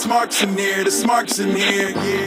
smarks in here, the smarks in here, yeah.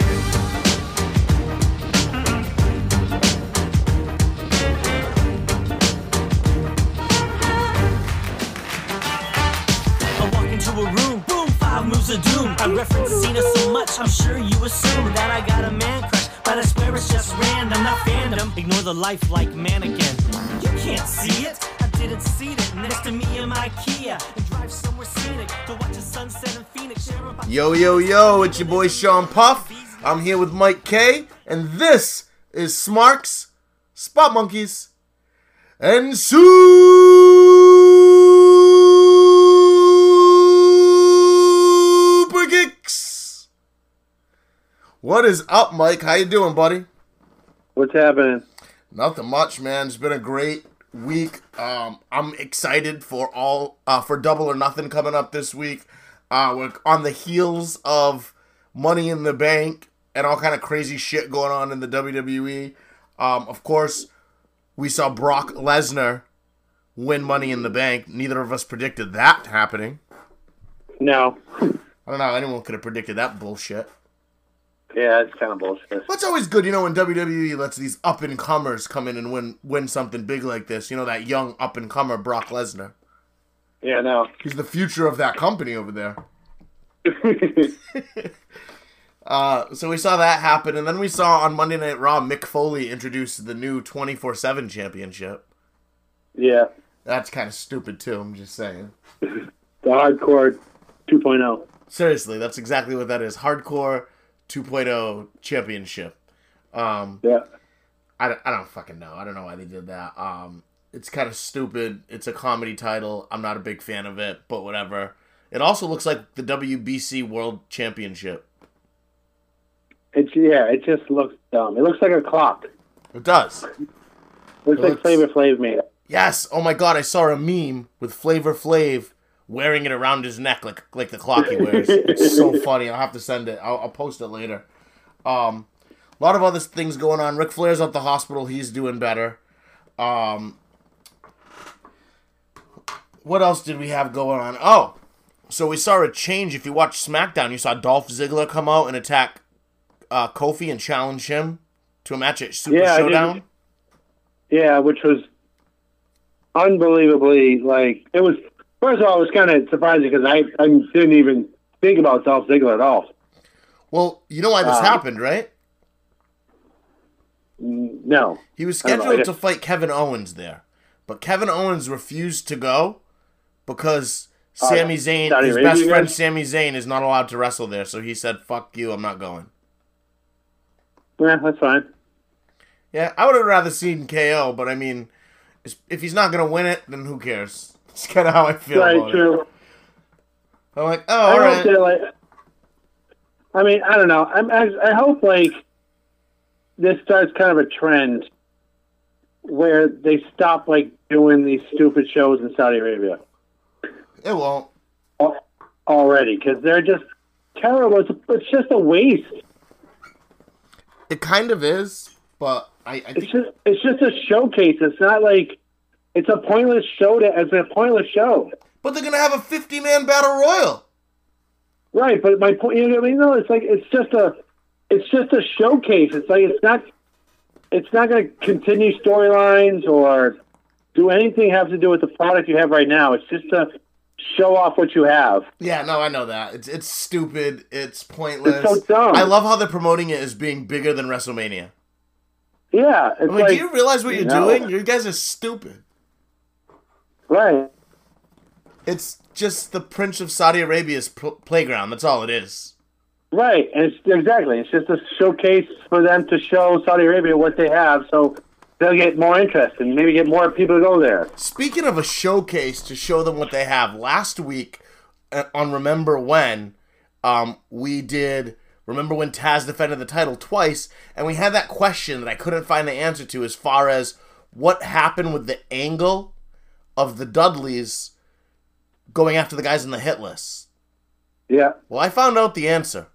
I walk into a room, boom, 5 moves of doom. I reference Cena so much, I'm sure you assume that I got a man crush, but I swear it's just random, not fandom. Ignore the lifelike mannequin. You can't see it. I didn't see it next to me in my Kia and drive somewhere scenic to watch the sunset in Phoenix. Yo, yo, yo, it's your boy Sean Puff. I'm here with Mike K, and this is Smarks, Spot Monkeys, and Super Kicks. What is up, Mike? How you doing, buddy? What's happening? Nothing much, man. It's been a great week. I'm excited for Double or Nothing coming up this week. We're on the heels of Money in the Bank and all kind of crazy shit going on in the WWE. Of course, we saw Brock Lesnar win Money in the Bank. Neither of us predicted that happening. No. I don't know. Anyone could have predicted that bullshit. Yeah, it's kind of bullshit. That's always good, when WWE lets these up-and-comers come in and win something big like this. You know, that young up-and-comer Brock Lesnar. Yeah, no. He's the future of that company over there. So we saw that happen, and then we saw on Monday Night Raw, Mick Foley introduce the new 24/7 championship. Yeah. That's kind of stupid, too, I'm just saying. The Hardcore 2.0. Seriously, that's exactly what that is. Hardcore 2.0 championship. Yeah. I don't fucking know. I don't know why they did that. It's kind of stupid. It's a comedy title. I'm not a big fan of it, but whatever. It also looks like the WBC World Championship. It just looks dumb. It looks like a clock. It does. Looks like Flavor Flav made it. Yes. Oh my god, I saw a meme with Flavor Flav wearing it around his neck like the clock he wears. It's so funny. I'll have to send it. I'll post it later. A lot of other things going on. Ric Flair's at the hospital. He's doing better. What else did we have going on? Oh, so we saw a change. If you watch SmackDown, you saw Dolph Ziggler come out and attack Kofi and challenge him to a match at Super Showdown. Yeah, which was unbelievably, it was, first of all, it was kind of surprising because I didn't even think about Dolph Ziggler at all. Well, you know why this happened, right? No. He was scheduled to fight Kevin Owens there, but Kevin Owens refused to go because Sami Zayn, his best friend Sami Zayn, is not allowed to wrestle there, so he said, fuck you, I'm not going. Yeah, that's fine. Yeah, I would have rather seen KO, but I mean, if he's not going to win it, then who cares? That's kind of how I feel about it. I'm like, oh, all right. I mean, I don't know. I hope, this starts kind of a trend where they stop, doing these stupid shows in Saudi Arabia. It won't. Already, because they're just terrible. It's just a waste. It kind of is, but I think... It's just a showcase. It's not it's a pointless show. It's a pointless show. But they're going to have a 50-man battle royal. Right, but my point, you know what I mean? No, it's just a showcase. It's not going to continue storylines or do anything have to do with the product you have right now. It's just to show off what you have. Yeah, no, I know that. It's stupid. It's pointless. It's so dumb. I love how they're promoting it as being bigger than WrestleMania. Yeah, it's do you realize what you're doing? You guys are stupid. Right. It's just the Prince of Saudi Arabia's playground. That's all it is. Right, and it's just a showcase for them to show Saudi Arabia what they have, so they'll get more interest and maybe get more people to go there. Speaking of a showcase to show them what they have, last week on Remember When, we did Remember When Taz defended the title twice, and we had that question that I couldn't find the answer to as far as what happened with the angle of the Dudleys going after the guys on the hit list. Yeah. Well, I found out the answer.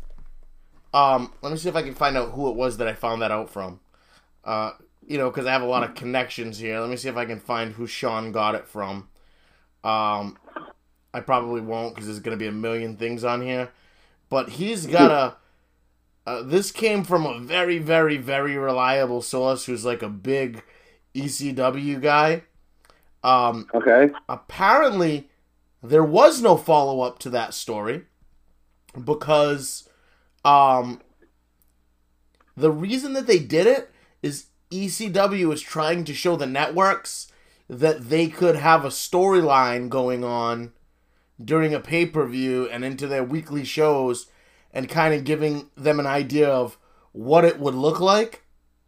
Let me see if I can find out who it was that I found that out from. Because I have a lot of connections here. Let me see if I can find who Sean got it from. I probably won't because there's going to be a million things on here. but he's got this came from a very, very, very reliable source who's like a big ECW guy. Okay. Apparently, there was no follow-up to that story because the reason that they did it is ECW is trying to show the networks that they could have a storyline going on during a pay-per-view and into their weekly shows and kind of giving them an idea of what it would look like.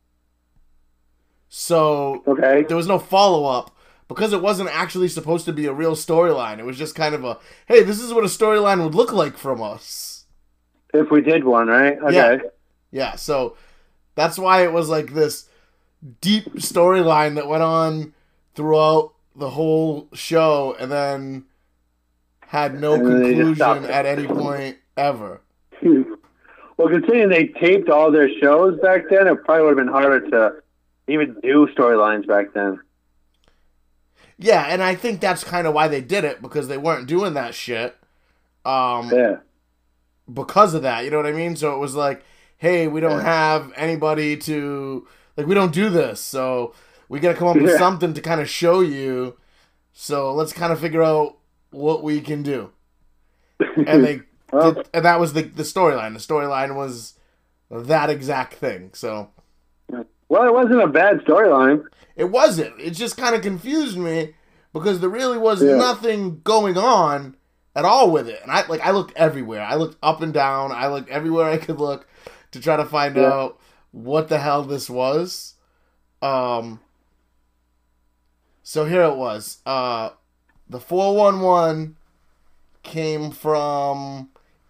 So Okay. there was no follow-up because it wasn't actually supposed to be a real storyline. It was just kind of a, hey, this is what a storyline would look like from us. If we did one, right? Okay. Yeah, so that's why it was like this deep storyline that went on throughout the whole show and then had no And then they just conclusion stopped it. at any point ever. Well, considering they taped all their shows back then, it probably would have been harder to even do storylines back then. Yeah, and I think that's kind of why they did it, because they weren't doing that shit. Yeah. Because of that, you know what I mean? So it was like, hey, we don't have anybody to, like, we don't do this, so we gotta come up with something to kind of show you, so let's kind of figure out what we can do. And they Well, did, and that was the storyline. The storyline was that exact thing, so well, it wasn't a bad storyline. it wasn't. It just kind of confused me, because there really was Yeah. nothing going on at all with it. And I looked everywhere. I looked up and down. I looked everywhere I could look to try to find out what the hell this was. So here it was. The 411 came from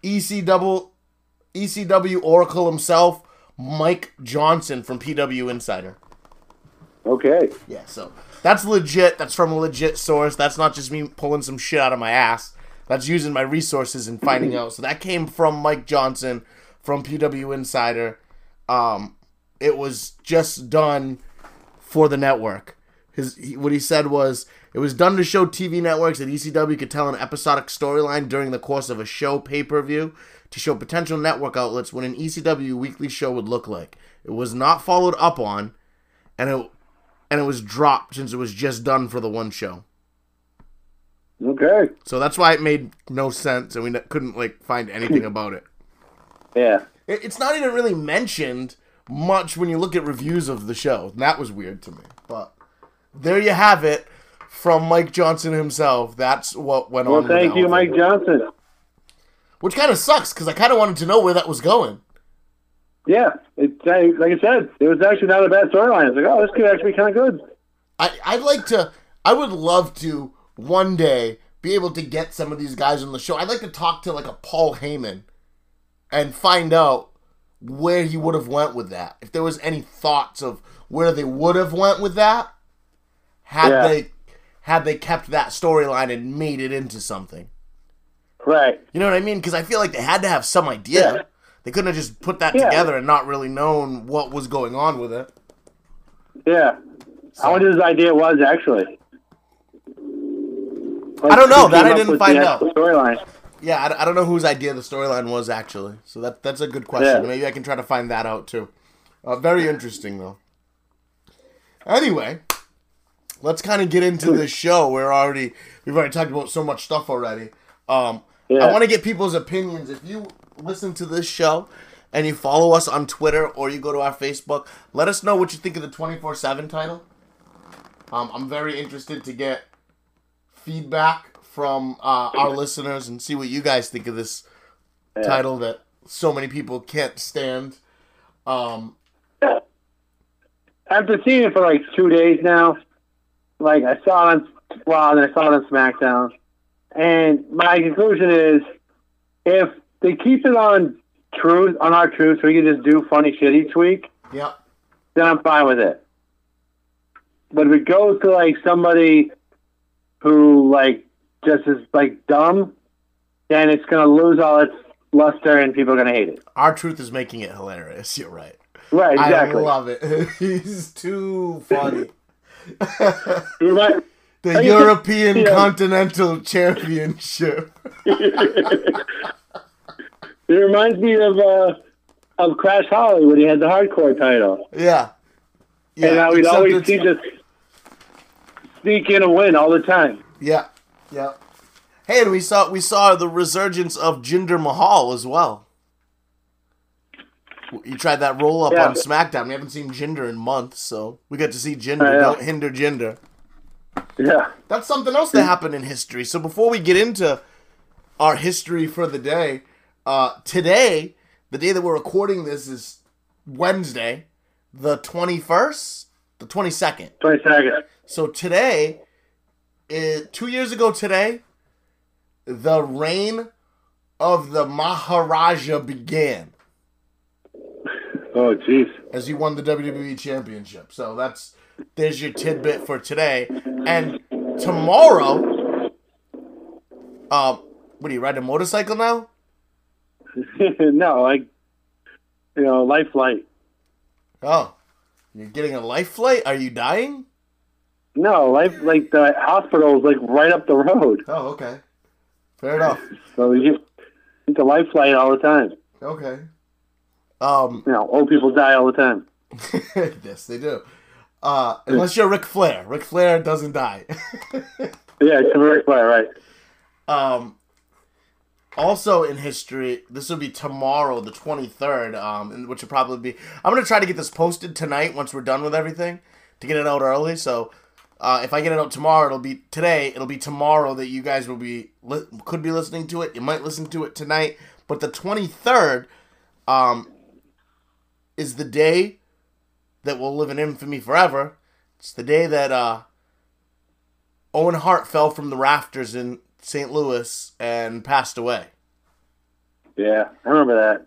ECW Oracle himself, Mike Johnson from PW Insider. Okay. Yeah, so that's legit. That's from a legit source. That's not just me pulling some shit out of my ass. That's using my resources and finding out. So that came from Mike Johnson from PW Insider. It was just done for the network. What he said was, it was done to show TV networks that ECW could tell an episodic storyline during the course of a show pay-per-view to show potential network outlets what an ECW weekly show would look like. It was not followed up on, and it was dropped since it was just done for the one show. Okay. So that's why it made no sense, and we couldn't find anything about it. Yeah. It's not even really mentioned much when you look at reviews of the show. And that was weird to me. But there you have it from Mike Johnson himself. That's what went on. Well, with thank that you, whole Mike thing. Johnson. Which kind of sucks, because I kind of wanted to know where that was going. Yeah. Like I said, it was actually not a bad storyline. It's like, oh, this could actually be kind of good. I would love to one day be able to get some of these guys on the show. I'd like to talk to a Paul Heyman and find out where he would have went with that. If there was any thoughts of where they would have went with that had they kept that storyline and made it into something. Right. You know what I mean? Because I feel like they had to have some idea. Yeah. They couldn't have just put that together and not really known what was going on with it. Yeah. I wonder what his idea was, actually. I don't know. Who That came I up didn't with find the out. actual storyline. Yeah, I don't know whose idea the storyline was, actually. So that's a good question. Yeah. Maybe I can try to find that out, too. Very interesting, though. Anyway, let's kind of get into this show. We've already talked about so much stuff already. I want to get people's opinions. If you listen to this show and you follow us on Twitter or you go to our Facebook, let us know what you think of the 24/7 title. I'm very interested to get feedback from our listeners and see what you guys think of this title that so many people can't stand. After seeing it for 2 days now, I saw it on Raw and then I saw it on SmackDown, and my conclusion is, if they keep it on our truth, so we can just do funny shit each week, Yep. then I'm fine with it. But if it goes to somebody who just is dumb, then it's gonna lose all its luster and people are gonna hate it. Our truth is making it hilarious. You're right. Right, exactly. I love it. He's too funny. You're right. The European Continental Championship. Yeah, It reminds me of Crash Holly when he had the hardcore title. Yeah. And how he'd always seem to sneak in and win all the time. Yeah. Yeah. Hey, and we saw the resurgence of Jinder Mahal as well. You tried that roll up on SmackDown. We haven't seen Jinder in months, so we got to see Jinder. Don't hinder Jinder. Yeah. That's something else that happened in history. So before we get into our history for the day, today, the day that we're recording this is Wednesday, the 21st? The 22nd. 22nd. So today, 2 years ago today, the reign of the Maharaja began. Oh, jeez. As he won the WWE Championship. So there's your tidbit for today. And tomorrow, what are you, riding a motorcycle now? No, life flight. Oh, you're getting a life flight? Are you dying? No, the hospital is right up the road. Oh, okay. Fair enough. So you get the life flight all the time. Okay. Old people die all the time. Yes, they do. Unless you're Ric Flair. Ric Flair doesn't die. Yeah, it's Ric Flair, right. Also in history, this will be tomorrow, the 23rd, which will probably be... I'm going to try to get this posted tonight once we're done with everything, to get it out early. So if I get it out tomorrow, it'll be today. It'll be tomorrow that you guys could be listening to it. You might listen to it tonight. But the 23rd is the day that will live in infamy forever. It's the day that Owen Hart fell from the rafters in St. Louis and passed away. Yeah, I remember that.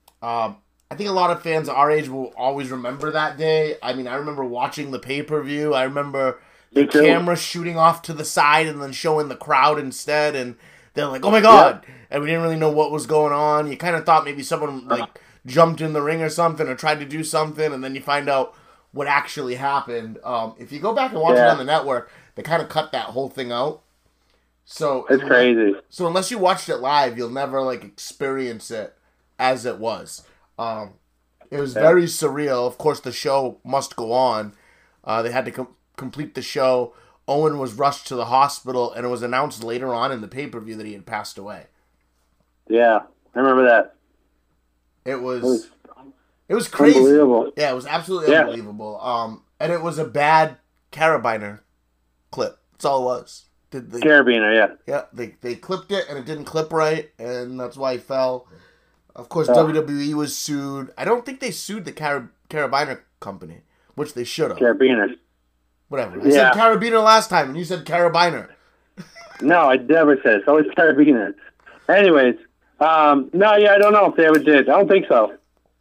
I think a lot of fans our age will always remember that day. I mean, I remember watching the pay-per-view. I remember the camera shooting off to the side and then showing the crowd instead. And they're like, oh my God. Yeah. And we didn't really know what was going on. You kind of thought maybe someone jumped in the ring or something or tried to do something. And then you find out what actually happened. If you go back and watch it on the network, they kind of cut that whole thing out. So it's crazy. So unless you watched it live, you'll never experience it as it was. It was very surreal. Of course, the show must go on. They had to complete the show. Owen was rushed to the hospital, and it was announced later on in the pay-per-view that he had passed away. Yeah, I remember that. It was crazy. Unbelievable. Yeah, it was absolutely unbelievable. And it was a bad Carabiner clip. That's all it was. Carabiner, yeah. Yeah, they clipped it, and it didn't clip right, and that's why he fell. Of course, WWE was sued. I don't think they sued the Carabiner company, which they should have. Carabiner. Whatever. I said Carabiner last time, and you said Carabiner. No, I never said it. It's always Carabiner. Anyways, I don't know if they ever did. I don't think so.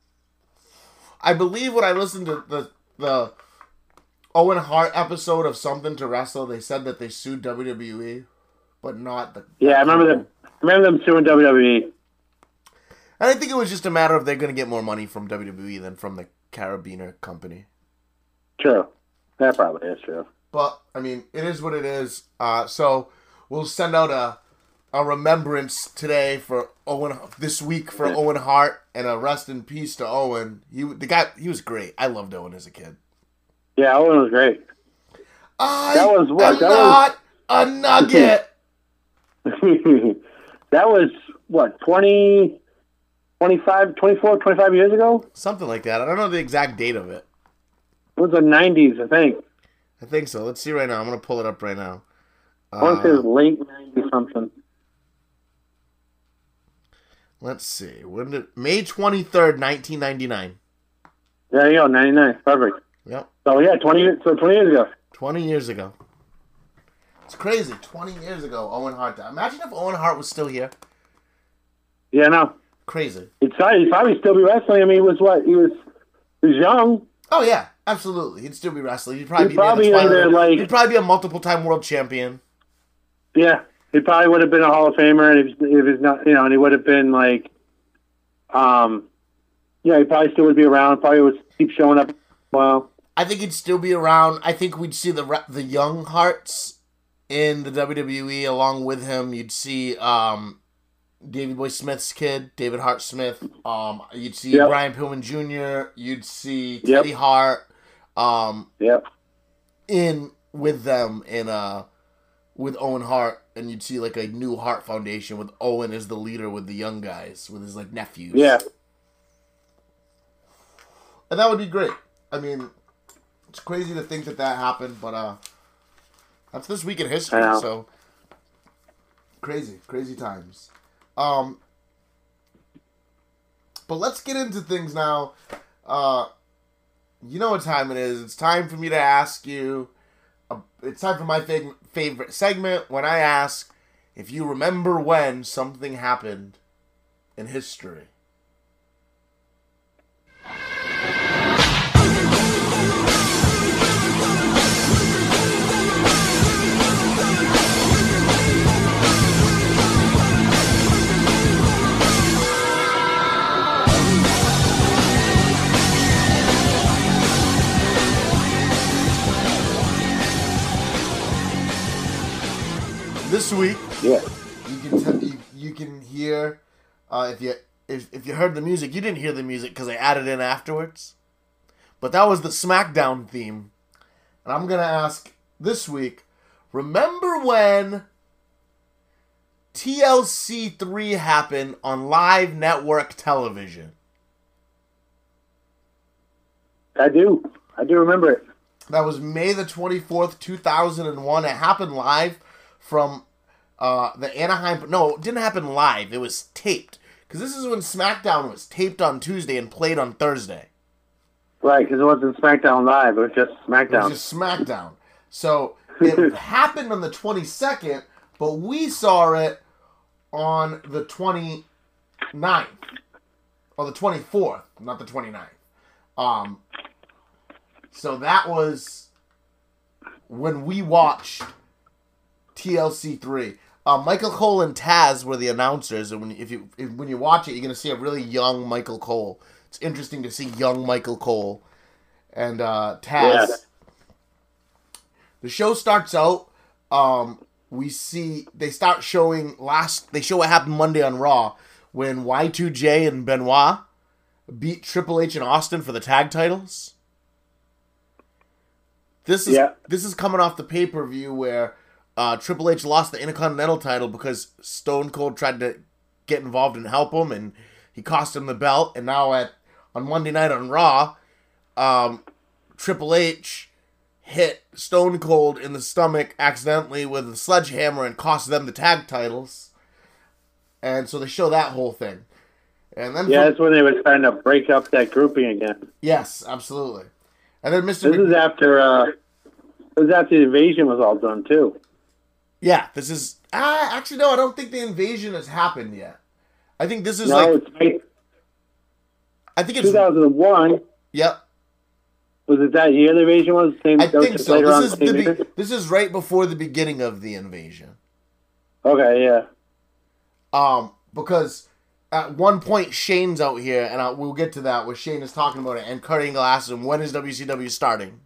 I believe when I listened to the Owen Hart episode of Something to Wrestle, they said that they sued WWE, but not the... Yeah, I remember them suing WWE. And I think it was just a matter of they're going to get more money from WWE than from the Carabiner company. True. That probably is true. But, I mean, it is what it is. So, we'll send out a remembrance today for Owen, this week for Owen Hart, and a rest in peace to Owen. He was great. I loved Owen as a kid. Yeah, Owen was great. I'm not a nugget. That was, 25 years ago? Something like that. I don't know the exact date of it. It was the 90s, I think. I think so. Let's see right now. I'm going to pull it up right now. I want to say it was late 90s something. Let's see. May 23rd, 1999. There you go, 99. Perfect. Yep. So, 20 years ago. 20 years ago. It's crazy. 20 years ago, Owen Hart died. Imagine if Owen Hart was still here. Yeah, no. Crazy. He'd probably still be wrestling. I mean, he was young. Oh, yeah. Absolutely. He'd still be wrestling. He'd probably he'd probably be a multiple-time world champion. Yeah. He probably would have been a Hall of Famer, and if he's not, and he would have been he probably still would be around. Probably would keep showing up. Well, I think he'd still be around. I think we'd see the young Harts in the WWE along with him. You'd see Davey Boy Smith's kid, David Hart Smith. You'd see Yep. Brian Pillman Jr. You'd see Yep. Teddy Hart. Yep. In with them with Owen Hart, and you'd see like a new Hart Foundation with Owen as the leader with the young guys, with his like nephews. Yeah. And that would be great. I mean, it's crazy to think that happened, but that's this week in history. I know. So crazy times. But let's get into things now. You know what time it is. It's time for me to ask you. It's time for my favorite segment when I ask if you remember when something happened in history. This week, Yeah. you can hear if you heard the music. You didn't hear the music because I added in afterwards, but that was the SmackDown theme. And I'm gonna ask this week: remember when TLC 3 happened on live network television? I do remember it. That was May the 24th, 2001. It happened live from the Anaheim... No, it didn't happen live. It was taped. Because this is when SmackDown was taped on Tuesday and played on Thursday. Right, because it wasn't SmackDown Live. It was just It SmackDown. was just SmackDown. So it happened on the 22nd, but we saw it on the 29th. Or the 24th, not the 29th. So that was when we watched TLC 3. Michael Cole and Taz were the announcers, and when you watch it, you're going to see a really young Michael Cole. It's interesting to see young Michael Cole and Taz. Yeah. The show starts out. They start showing They show what happened Monday on Raw when Y2J and Benoit beat Triple H and Austin for the tag titles. This is coming off the pay-per-view where Triple H lost the Intercontinental title because Stone Cold tried to get involved and help him, and he cost him the belt. And now on Monday night on Raw, Triple H hit Stone Cold in the stomach accidentally with a sledgehammer and cost them the tag titles. And so they show that whole thing. And then Yeah, that's when they were trying to break up that grouping again. Yes, absolutely. And then Mr. This is after the invasion was all done too. Yeah, this is... actually, no, I don't think the invasion has happened yet. I think this is I think it's... 2001. Yep. Was it that year the invasion was? I think just so. later on This is, the same year? this is right before the beginning of the invasion. Okay, yeah. Because at one point Shane's out here, and we'll get to that, where Shane is talking about it, and Kurt Angle asks him, when is WCW starting?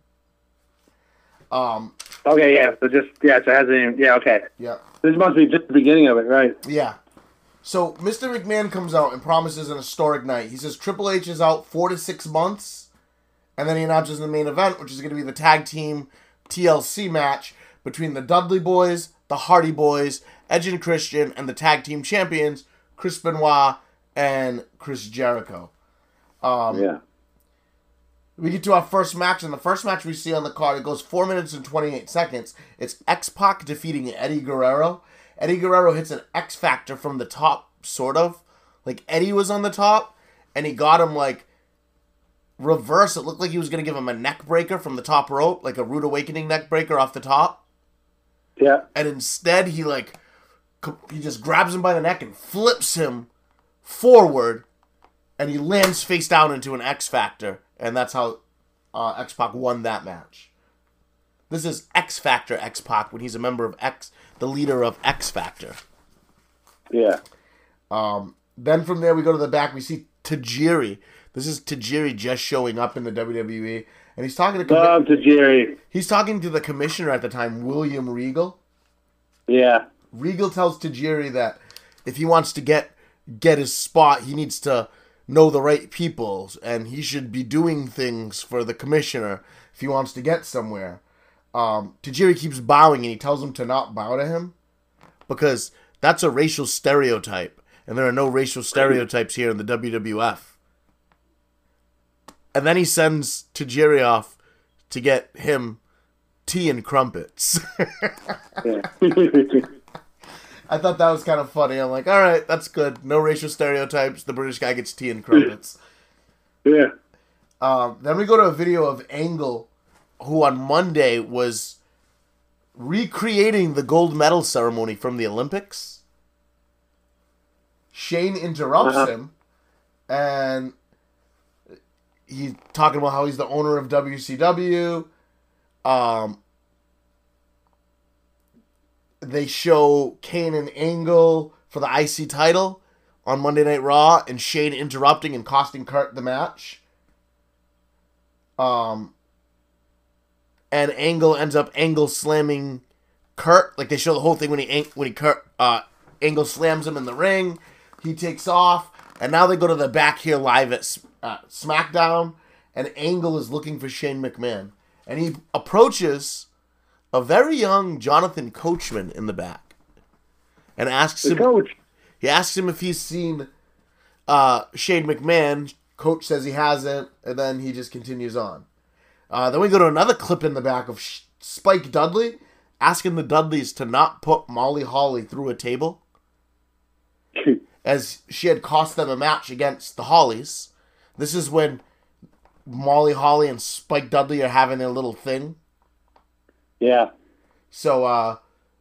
Okay, yeah. So it hasn't even... Yeah, okay. Yeah. This must be just the beginning of it, right? Yeah. So Mr. McMahon comes out and promises an historic night. He says Triple H is out 4 to 6 months, and then he announces the main event, which is going to be the tag team TLC match between the Dudley Boys, the Hardy Boys, Edge and Christian, and the tag team champions, Chris Benoit and Chris Jericho. Yeah. We get to our first match, and the first match we see on the card, it goes 4 minutes and 28 seconds. It's X-Pac defeating Eddie Guerrero. Eddie Guerrero hits an X Factor from the top, sort of. Like, Eddie was on the top, and he got him, like, reverse. It looked like he was going to give him a neck breaker from the top rope, like a Rude Awakening neck breaker off the top. Yeah. And instead, he just grabs him by the neck and flips him forward, and he lands face down into an X Factor. And that's how X-Pac won that match. This is X Factor X-Pac when he's a member of the leader of X Factor. Yeah. Then from there we go to the back. We see Tajiri. This is Tajiri just showing up in the WWE, and he's talking to Love to Jerry. he's talking to the commissioner at the time, William Regal. Yeah. Regal tells Tajiri that if he wants to get get his spot, he needs to know the right people, and he should be doing things for the commissioner if he wants to get somewhere. Tajiri keeps bowing, and he tells him to not bow to him because that's a racial stereotype, and there are no racial stereotypes here in the WWF. And then he sends Tajiri off to get him tea and crumpets. I thought that was kind of funny. I'm like, all right, that's good. No racial stereotypes. The British guy gets tea and crumpets. Yeah. Then we go to a video of Angle, who on Monday was recreating the gold medal ceremony from the Olympics. Shane interrupts him, and he's talking about how he's the owner of WCW. They show Kane and Angle for the IC title on Monday Night Raw, and Shane interrupting and costing Kurt the match. And Angle ends up angle slamming Kurt. Like, they show the whole thing when Angle slams him in the ring. He takes off, and now they go to the back here live at SmackDown, and Angle is looking for Shane McMahon. And he approaches a very young Jonathan Coachman in the back and asks him, he asks him if he's seen Shane McMahon. Coach says he hasn't, and then he just continues on. Then we go to another clip in the back of Spike Dudley asking the Dudleys to not put Molly Holly through a table, as she had cost them a match against the Hollies. This is when Molly Holly and Spike Dudley are having their little thing. Yeah. So,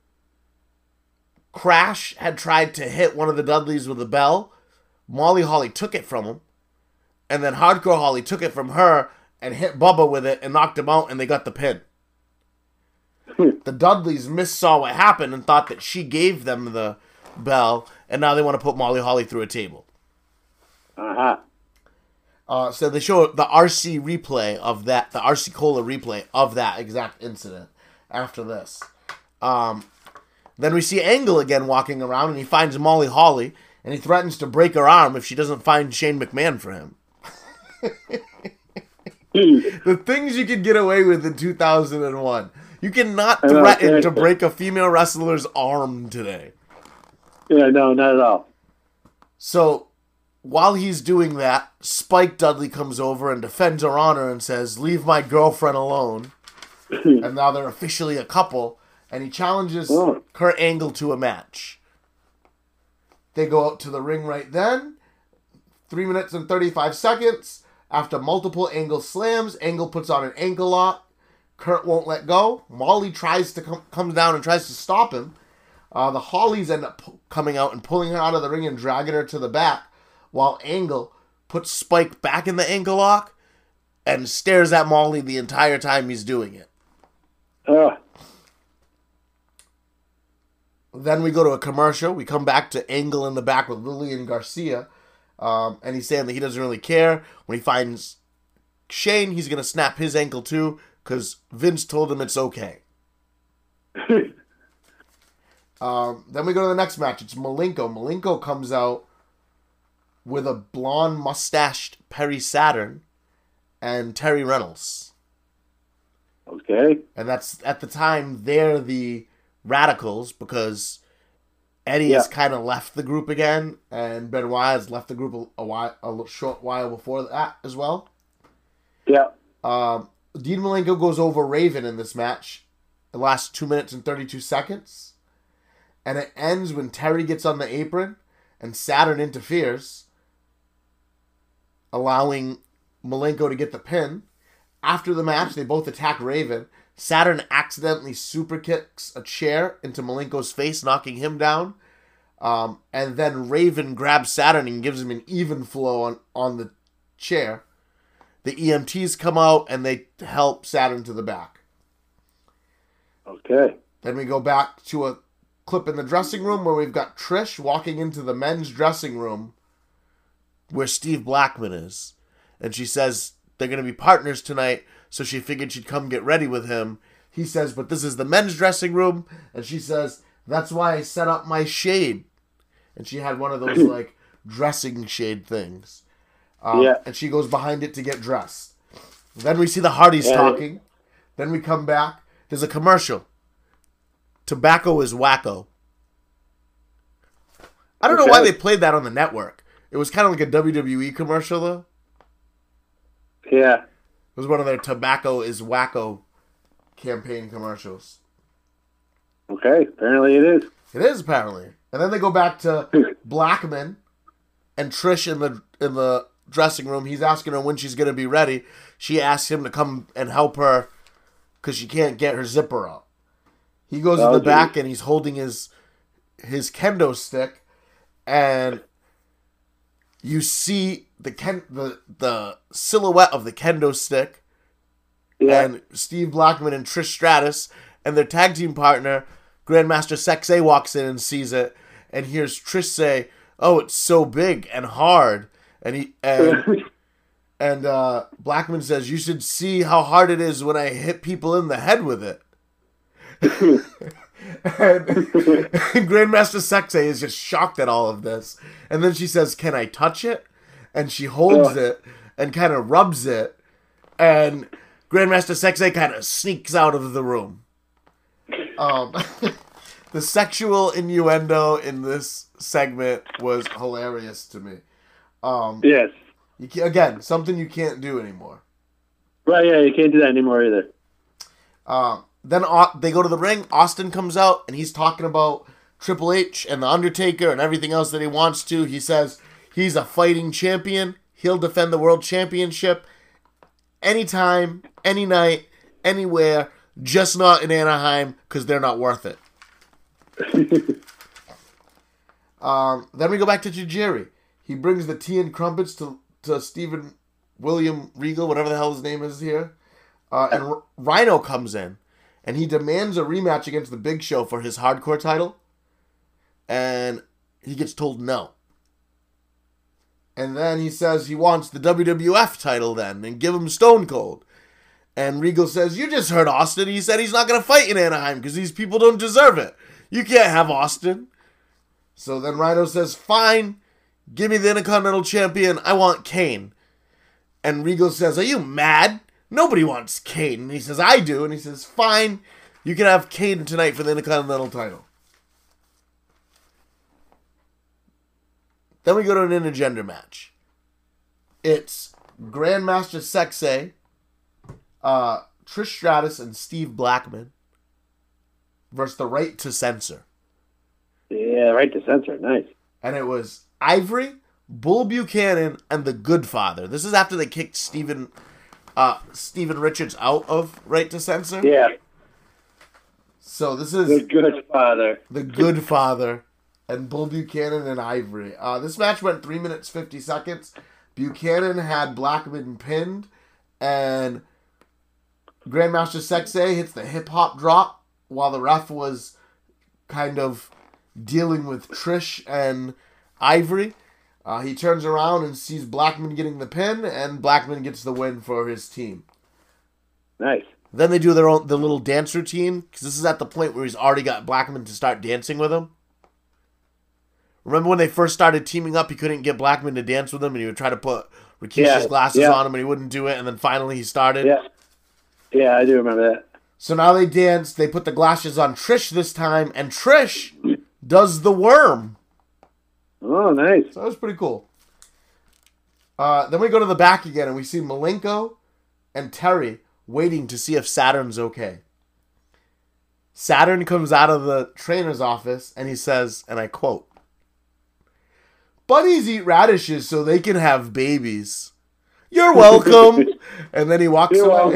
Crash had tried to hit one of the Dudleys with a bell. Molly Holly took it from him. And then Hardcore Holly took it from her and hit Bubba with it and knocked him out, and they got the pin. The Dudleys missaw what happened and thought that she gave them the bell, and now they want to put Molly Holly through a table. So they show the RC replay of that, the RC Cola replay of that exact incident after this. Then we see Angle again walking around, and he finds Molly Holly, and he threatens to break her arm if she doesn't find Shane McMahon for him. The things you can get away with in 2001. You cannot threaten to break a female wrestler's arm today. Yeah, no, not at all. So, while he's doing that, Spike Dudley comes over and defends her honor and says, "Leave my girlfriend alone." And now they're officially a couple, and he challenges Kurt Angle to a match. They go out to the ring right then. 3 minutes and 35 seconds. After multiple Angle slams, Angle puts on an ankle lock. Kurt won't let go. Molly tries to comes down and tries to stop him. The Hollies end up coming out and pulling her out of the ring and dragging her to the back, while Angle puts Spike back in the ankle lock and stares at Molly the entire time he's doing it. Then we go to a commercial. We come back to Angle in the back with Lillian Garcia. And he's saying that he doesn't really care. When he finds Shane, he's going to snap his ankle too, because Vince told him it's okay. Then we go to the next match. It's Malenko. Malenko comes out with a blonde mustached Perry Saturn and Terry Reynolds. Okay. And that's, at the time, they're the Radicals, because Eddie has kind of left the group again, and Benoit has left the group a short while before that as well. Yeah. Dean Malenko goes over Raven in this match. It lasts 2 minutes and 32 seconds. And it ends when Terry gets on the apron and Saturn interferes, allowing Malenko to get the pin. After the match, they both attack Raven. Saturn accidentally super kicks a chair into Malenko's face, knocking him down. And then Raven grabs Saturn and gives him an even flow on the chair. The EMTs come out and they help Saturn to the back. Okay. Then we go back to a clip in the dressing room where we've got Trish walking into the men's dressing room where Steve Blackman is. And she says they're going to be partners tonight, so she figured she'd come get ready with him. He says, but this is the men's dressing room. And she says, that's why I set up my shade. And she had one of those, like, dressing shade things. Yeah. And she goes behind it to get dressed. Then we see the Hardys talking. Then we come back. There's a commercial. Tobacco is wacko. I don't know why they played that on the network. It was kind of like a WWE commercial, though. Yeah. It was one of their Tobacco is wacko campaign commercials. Okay, apparently it is. It is, apparently. And then they go back to Blackman and Trish in the dressing room. He's asking her when she's going to be ready. She asks him to come and help her because she can't get her zipper up. He goes in the back and he's holding his kendo stick, and you see the silhouette of the kendo stick, and Steve Blackman and Trish Stratus and their tag team partner Grandmaster Sexay walks in and sees it and hears Trish say, "Oh, it's so big and hard," and Blackman says, "You should see how hard it is when I hit people in the head with it." And Grandmaster Sexay is just shocked at all of this. And then she says, "Can I touch it?" And she holds it and kind of rubs it. And Grandmaster Sexay kind of sneaks out of the room. The sexual innuendo in this segment was hilarious to me. Yes. Again, something you can't do anymore. Right, yeah, you can't do that anymore either. Then they go to the ring. Austin comes out, and he's talking about Triple H and The Undertaker and everything else that he wants to. He says he's a fighting champion. He'll defend the world championship anytime, any night, anywhere, just not in Anaheim because they're not worth it. Then we go back to Tajiri. He brings the tea and crumpets to Stephen William Regal, whatever the hell his name is here. And Rhino comes in. And he demands a rematch against the Big Show for his hardcore title. And he gets told no. And then he says he wants the WWF title then. And give him Stone Cold. And Regal says, "You just heard Austin. He said he's not going to fight in Anaheim because these people don't deserve it. You can't have Austin." So then Rhino says, "Fine. Give me the Intercontinental Champion. I want Kane." And Regal says, "Are you mad? Nobody wants Kane." And he says, "I do." And he says, "Fine, you can have Kane tonight for the Intercontinental title." Then we go to an intergender match. It's Grandmaster Sexay, Trish Stratus, and Steve Blackman versus the Right to Censor. Yeah, Right to Censor, nice. And it was Ivory, Bull Buchanan, and the Good Father. This is after they kicked Steven Richards out of Right to Censor. Yeah. So this is The Good Father. The Good Father and Bull Buchanan and Ivory. This match went 3 minutes 50 seconds. Buchanan had Blackman pinned, and Grandmaster Sexay hits the hip hop drop while the ref was kind of dealing with Trish and Ivory. He turns around and sees Blackman getting the pin, and Blackman gets the win for his team. Nice. Then they do the little dance routine, because this is at the point where he's already got Blackman to start dancing with him. Remember when they first started teaming up, he couldn't get Blackman to dance with him, and he would try to put Rikishi's glasses on him, and he wouldn't do it, and then finally he started. Yeah, I do remember that. So now they dance, they put the glasses on Trish this time, and Trish does the worm. Oh, nice. So that was pretty cool. Then we go to the back again, and we see Malenko and Terry waiting to see if Saturn's okay. Saturn comes out of the trainer's office, and he says, and I quote, "Bunnies eat radishes so they can have babies. You're welcome." And then he walks away.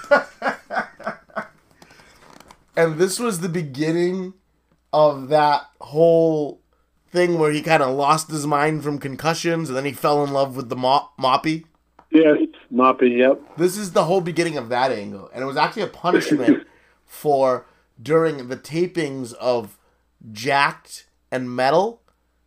And this was the beginning of that whole thing where he kind of lost his mind from concussions, and then he fell in love with the Moppy. Yes, Moppy, yep. This is the whole beginning of that angle. And it was actually a punishment for during the tapings of Jacked and Metal.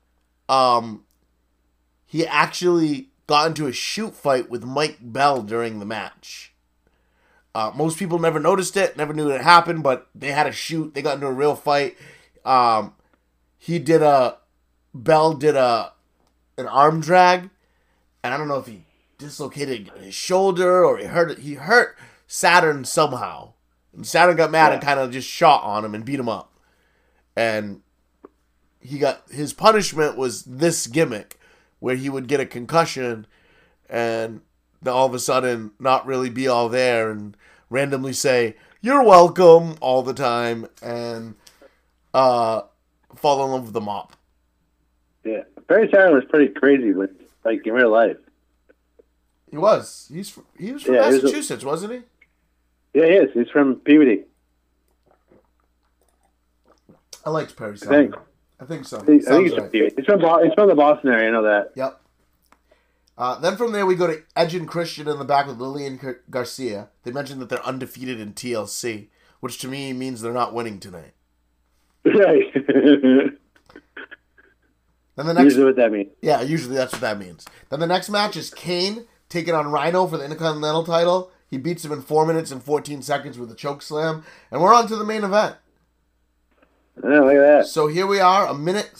He actually got into a shoot fight with Mike Bell during the match. Most people never noticed it, never knew it happened, but they had a shoot. They got into a real fight. Bell did a an arm drag, and I don't know if he dislocated his shoulder or he hurt Saturn somehow. And Saturn got mad and kind of just shot on him and beat him up. And his punishment was this gimmick where he would get a concussion and all of a sudden not really be all there and randomly say, "You're welcome," all the time, and fall in love with the mop. Yeah. Barry Saturn was pretty crazy, like in real life. He was. He was from Massachusetts, wasn't he? Yeah, he is. He's from Peabody. I liked Perry Saturn. I think so. I think Sounds he's right. from Peabody. He's from the Boston area. I know that. Yep. Then from there we go to Edge and Christian in the back with Lillian Garcia. They mentioned that they're undefeated in TLC, which to me means they're not winning tonight. Right. Then the next, usually what that means. yeah, usually that's what that means. Then the next match is Kane taking on Rhino for the Intercontinental title. He beats him in 4 minutes and 14 seconds with a choke slam, and we're on to the main event. Yeah, look at that. So here we are,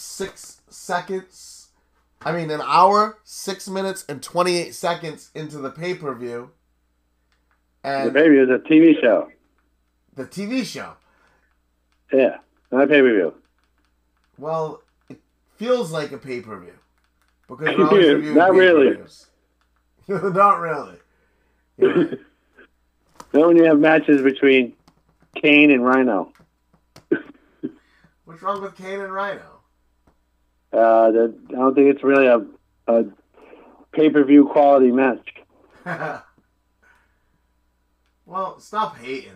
an hour, 6 minutes, and 28 seconds into the pay-per-view. And The baby is a TV show. the TV show. Yeah, not a pay-per-view. Well, it feels like a pay-per-view. Because we're always reviewing Not really. pay-per-views. Not really. Yeah. Not when you have matches between Kane and Rhino. What's wrong with Kane and Rhino? I don't think it's really a pay-per-view quality match. Well, stop hating.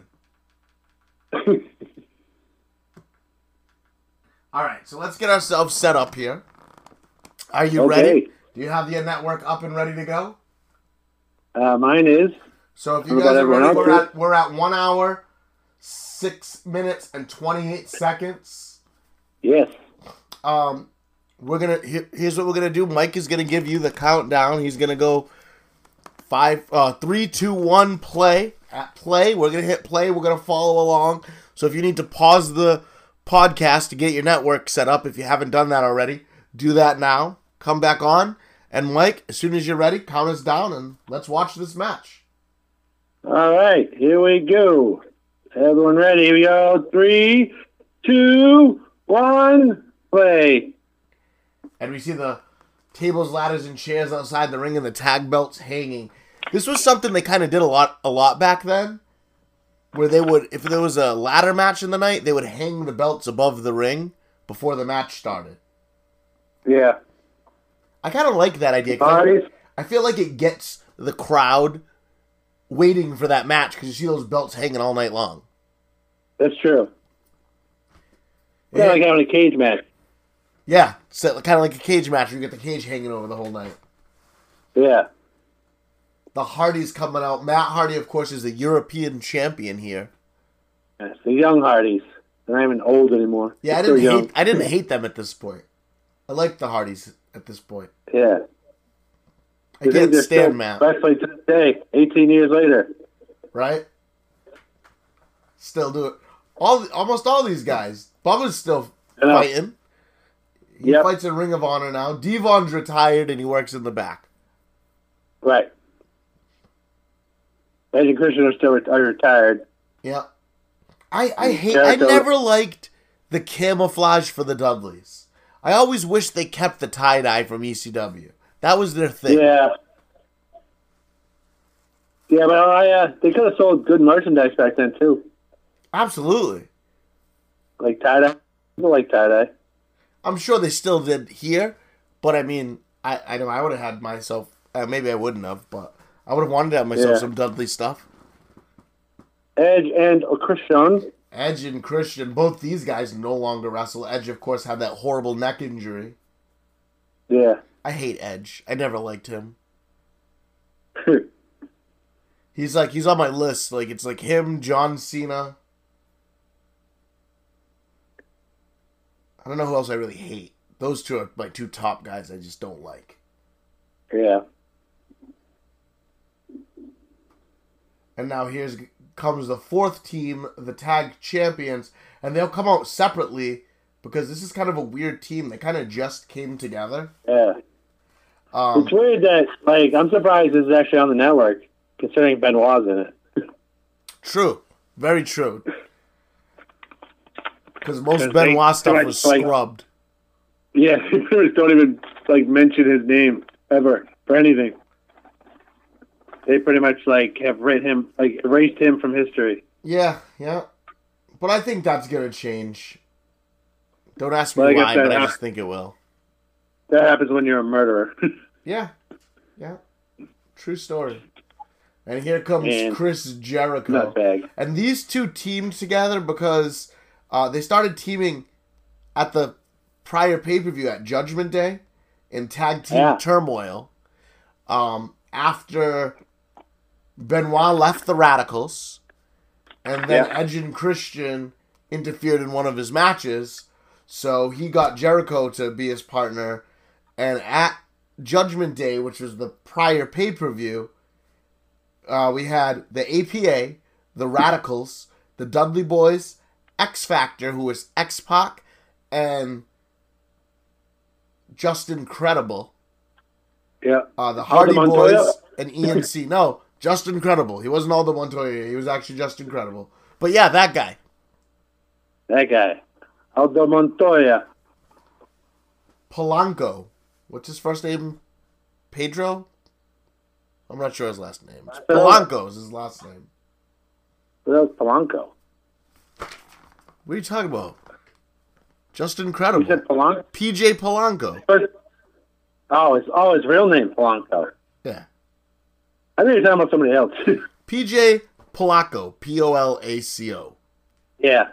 All right, so let's get ourselves set up here. Are you ready? Do you have the network up and ready to go? Mine is. So if you What guys about are ready, everyone else? we're at 1 hour, 6 minutes, and 28 seconds. Yes. Here's what we're gonna do. Mike is gonna give you the countdown. He's gonna go 3, 2, 1, play. At play, we're gonna hit play. We're gonna follow along. So if you need to pause the podcast to get your network set up, if you haven't done that already, do that now. Come back on, and Mike, as soon as you're ready, count us down, and let's watch this match. All right, here we go. Everyone ready? Here we go. 3, 2, 1, play. And we see the tables, ladders, and chairs outside the ring, and the tag belts hanging. This was something they kind of did a lot back then, where they would, if there was a ladder match in the night, they would hang the belts above the ring before the match started. Yeah. I kind of like that idea. 'Cause I feel like it gets the crowd waiting for that match because you see those belts hanging all night long. That's true. Yeah, like having a cage match. Yeah, so kind of like a cage match where you get the cage hanging over the whole night. Yeah. The Hardys coming out. Matt Hardy, of course, is the European champion here. Yes, the young Hardys. They're not even old anymore. Yeah, I They're still young. didn't hate them at this point. I like the Hardys at this point. Yeah. I can't stand Matt. Especially to this day, 18 years later. Right? Still do it. Almost all these guys. Bubba's still fighting. He fights in Ring of Honor now. Devon's retired and he works in the back. Right. Edge and Christian are still retired. Yeah. I never liked the camouflage for the Dudleys. I always wish they kept the tie-dye from ECW. That was their thing. Yeah. Yeah, but they could have sold good merchandise back then, too. Absolutely. Like tie-dye. People like tie-dye. I'm sure they still did here, but I mean, I know I would have had myself, maybe I wouldn't have, but I would have wanted to have myself some Dudley stuff. Edge and Christian. Edge and Christian, both these guys no longer wrestle. Edge, of course, had that horrible neck injury. Yeah. I hate Edge. I never liked him. He's on my list. Like, it's like him, John Cena. I don't know who else I really hate. Those two are my two top guys I just don't like. Yeah. And now comes the fourth team, the tag champions, and they'll come out separately because this is kind of a weird team. They kind of just came together. Yeah. It's weird that, like, I'm surprised this is actually on the network, considering Benoit's in it. True. Very true. Because most Benoit stuff was scrubbed. Yeah, don't even, like, mention his name ever for anything. They pretty much, like, have erased him from history. Yeah. But I think that's going to change. Don't ask me why, but I just think it will. That happens when you're a murderer. Yeah. True story. And here comes Chris Jericho. Nutbag. And these two teamed together because they started teaming at the prior pay-per-view at Judgment Day in Tag Team Turmoil. After Benoit left the Radicals, and then Edge and Christian interfered in one of his matches, so he got Jericho to be his partner. And at Judgment Day, which was the prior pay-per-view, we had the APA, the Radicals, the Dudley Boys, X Factor, who was X-Pac, and Justin Credible. Yeah. The Hardy Boys and ENC. No, Justin Credible. He wasn't Aldo Montoya. He was actually Justin Credible. But yeah, that guy. Aldo Montoya. Polanco. What's his first name? Pedro? I'm not sure his last name. Polanco is his last name. That was Polanco. What are you talking about? Justin Credible. You said Polanco? PJ Polanco. His real name, Polanco. Yeah. I think you're talking about somebody else. PJ Polaco. Polaco. Yeah.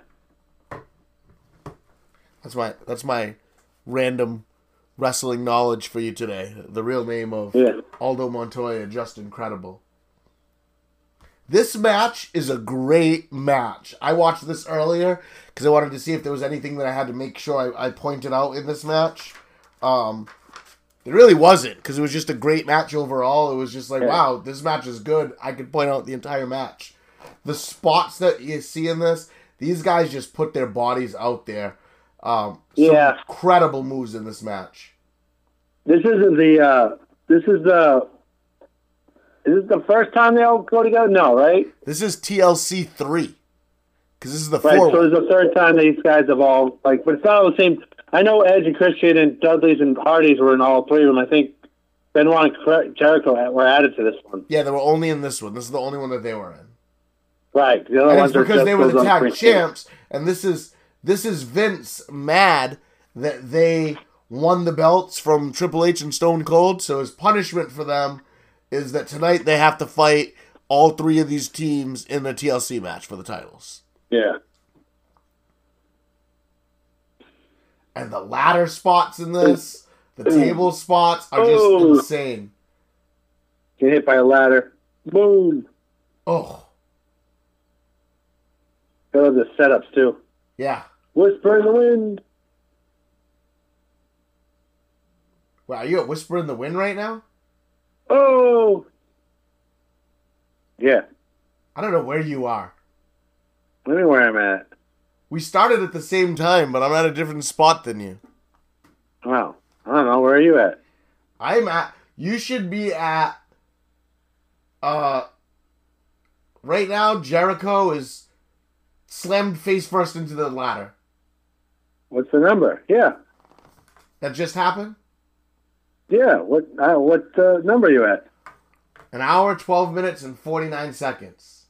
That's my random wrestling knowledge for you today. The real name of Aldo Montoya, Justin Credible. This match is a great match. I watched this earlier because I wanted to see if there was anything that I had to make sure I pointed out in this match. It really wasn't, because it was just a great match overall. It was just like, wow, this match is good. I could point out the entire match. The spots that you see in this, these guys just put their bodies out there. Some incredible moves in this match. This is the first time they all go together? No, right? This is TLC 3. Because this is the fourth. Right, so it's the third time that these guys have all, like, but it's not all the same. I know Edge and Christian and Dudley's and Hardy's were in all three of them. I think Benoit and Jericho were added to this one. Yeah, they were only in this one. This is the only one that they were in. Right. The other and ones it's because they were the tag champs, and this is Vince mad that they won the belts from Triple H and Stone Cold, so his punishment for them is that tonight they have to fight all three of these teams in a TLC match for the titles. Yeah. And the ladder spots in this, the table spots are just insane. Get hit by a ladder. Boom. Oh. I love the setups, too. Yeah. Whisper in the wind. Wow, are you at Whisper in the Wind right now? Oh. Yeah. I don't know where you are. Let me where I'm at. We started at the same time, but I'm at a different spot than you. Wow. I don't know. Where are you at? You should be at, right now, Jericho is slammed face first into the ladder. What's the number? Yeah. That just happened? Yeah. What number are you at? 1 hour, 12 minutes, and 49 seconds.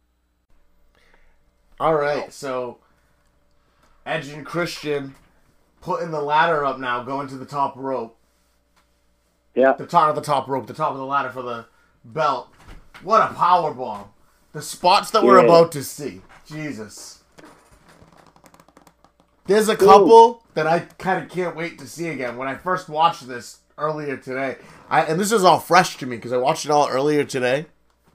All right, so Edge and Christian putting the ladder up now, going to the top rope. Yeah. The top of the ladder for the belt. What a power bomb. The spots that we're about to see. Jesus. There's a couple that I kind of can't wait to see again. When I first watched this earlier today, and this is all fresh to me because I watched it all earlier today.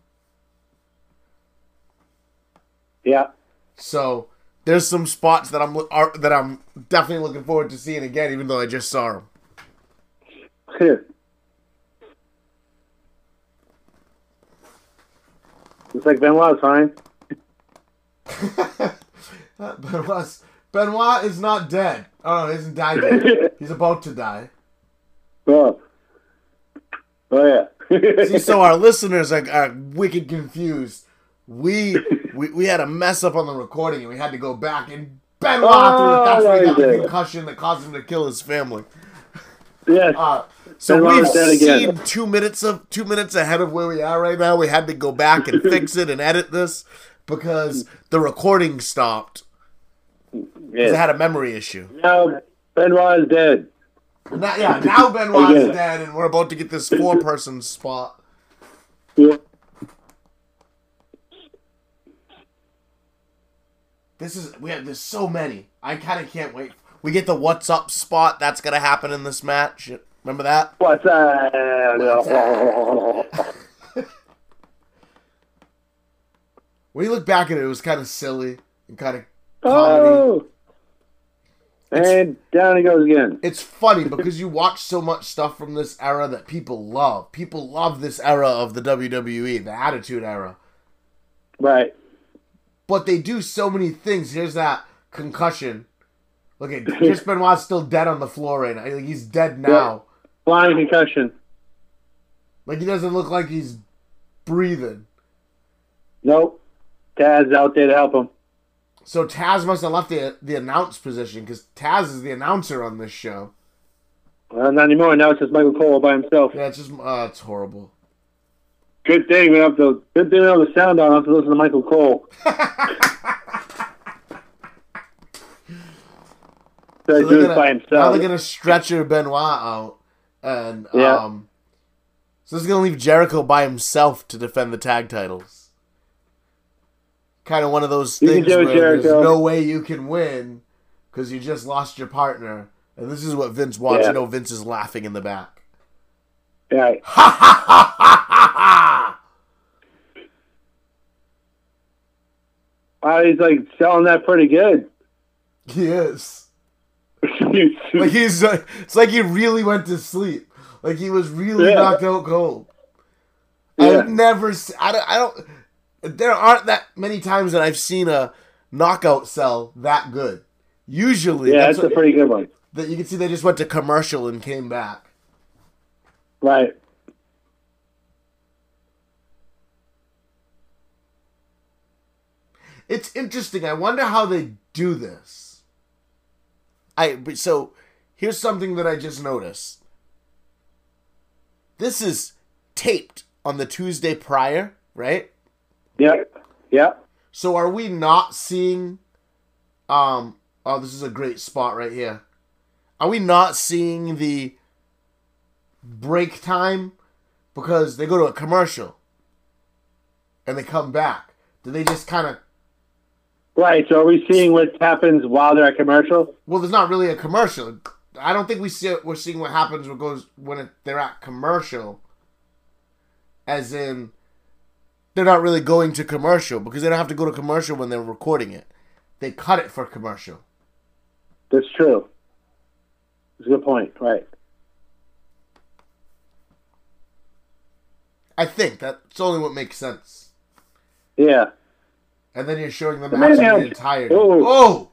Yeah. So there's some spots that I'm definitely looking forward to seeing again, even though I just saw them. Looks like Benoit's fine. Benoit is not dead. Oh, no, he hasn't died yet. He's about to die. Oh. Oh yeah. See, so our listeners are wicked confused. We had a mess up on the recording, and we had to go back. And Benoit, that's where he got the concussion that caused him to kill his family. Yes. So Benoit we've dead again. seen 2 minutes ahead of where we are right now. We had to go back and fix it and edit this because the recording stopped. Because it had a memory issue. Now Benoit is dead. Now Benoit is dead, and we're about to get this 4-person spot. Yeah. There's so many. I kind of can't wait. We get the what's up spot. That's gonna happen in this match. Remember that? What's that? When you look back at it, it was kind of silly and kind of comedy. Oh. And down he goes again. It's funny because you watch so much stuff from this era that people love. People love this era of the WWE, the Attitude Era. Right. But they do so many things. Here's that concussion. Look at Chris Benoit's still dead on the floor right now. Like, he's dead now. Yeah. Flying concussion. Like, he doesn't look like he's breathing. Nope. Taz's out there to help him. So Taz must have left the announce position because Taz is the announcer on this show. Not anymore. Now it's just Michael Cole by himself. Yeah, it's just it's horrible. Good thing we have the sound on. I have to listen to Michael Cole. So he do it by himself. Now they're gonna stretcher Benoit out, and so this is gonna leave Jericho by himself to defend the tag titles. Kind of one of those things where there's no way you can win because you just lost your partner, and this is what Vince wants. You know, Vince is laughing in the back. Right. Ha ha ha ha ha! Wow, he's like selling that pretty good. He is. Like it's like he really went to sleep. Like he was really knocked out cold. Yeah. I've never. I don't. There aren't that many times that I've seen a knockout sell that good. Usually, that's a pretty good one. That you can see they just went to commercial and came back. Right. It's interesting. I wonder how they do this. So here's something that I just noticed. This is taped on the Tuesday prior, right? Yeah. So are we not seeing this is a great spot right here. Are we not seeing the break time because they go to a commercial and they come back? Do they just kind of Right, so are we seeing what happens while they're at commercial? Well, there's not really a commercial. I don't think we're seeing what happens when they're at commercial. As in they're not really going to commercial because they don't have to go to commercial when they're recording it. They cut it for commercial. That's true. That's a good point. Right. I think that's only what makes sense. Yeah. And then you're showing the match in the entirety. Oh!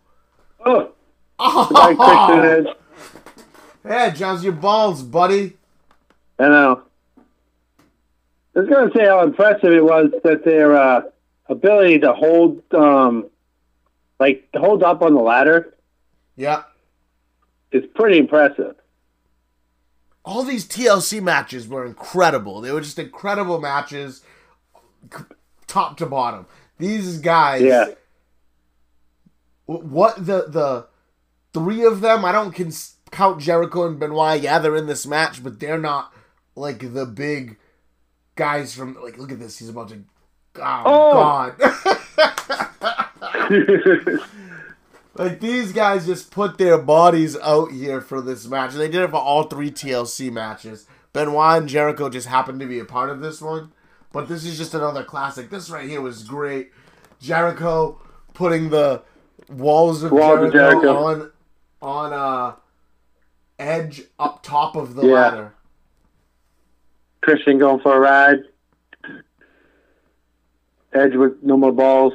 Yeah, John's your balls, buddy. I know. I was going to say how impressive it was that their ability to hold, to hold up on the ladder. Yeah. Is pretty impressive. All these TLC matches were incredible. They were just incredible matches, top to bottom. These guys. Yeah. What the three of them? I don't count Jericho and Benoit. Yeah, they're in this match, but they're not like the big guys from. Like, look at this. He's about to. Oh. God. Like, these guys just put their bodies out here for this match. And they did it for all three TLC matches. Benoit and Jericho just happened to be a part of this one. But this is just another classic. This right here was great. Jericho putting the walls of Jericho on Edge up top of the ladder. Christian going for a ride. Edge with no more balls.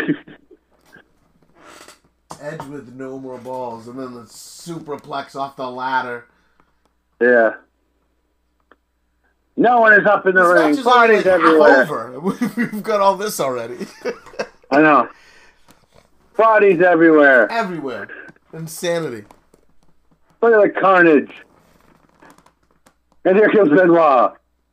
Edge with no more balls. And then the superplex off the ladder. Yeah. No one is up in the This match ring. is already Parties like half everywhere. over. We've got all this already. I know. Bodies everywhere. Everywhere. Insanity. Look at the carnage. And here comes Benoit.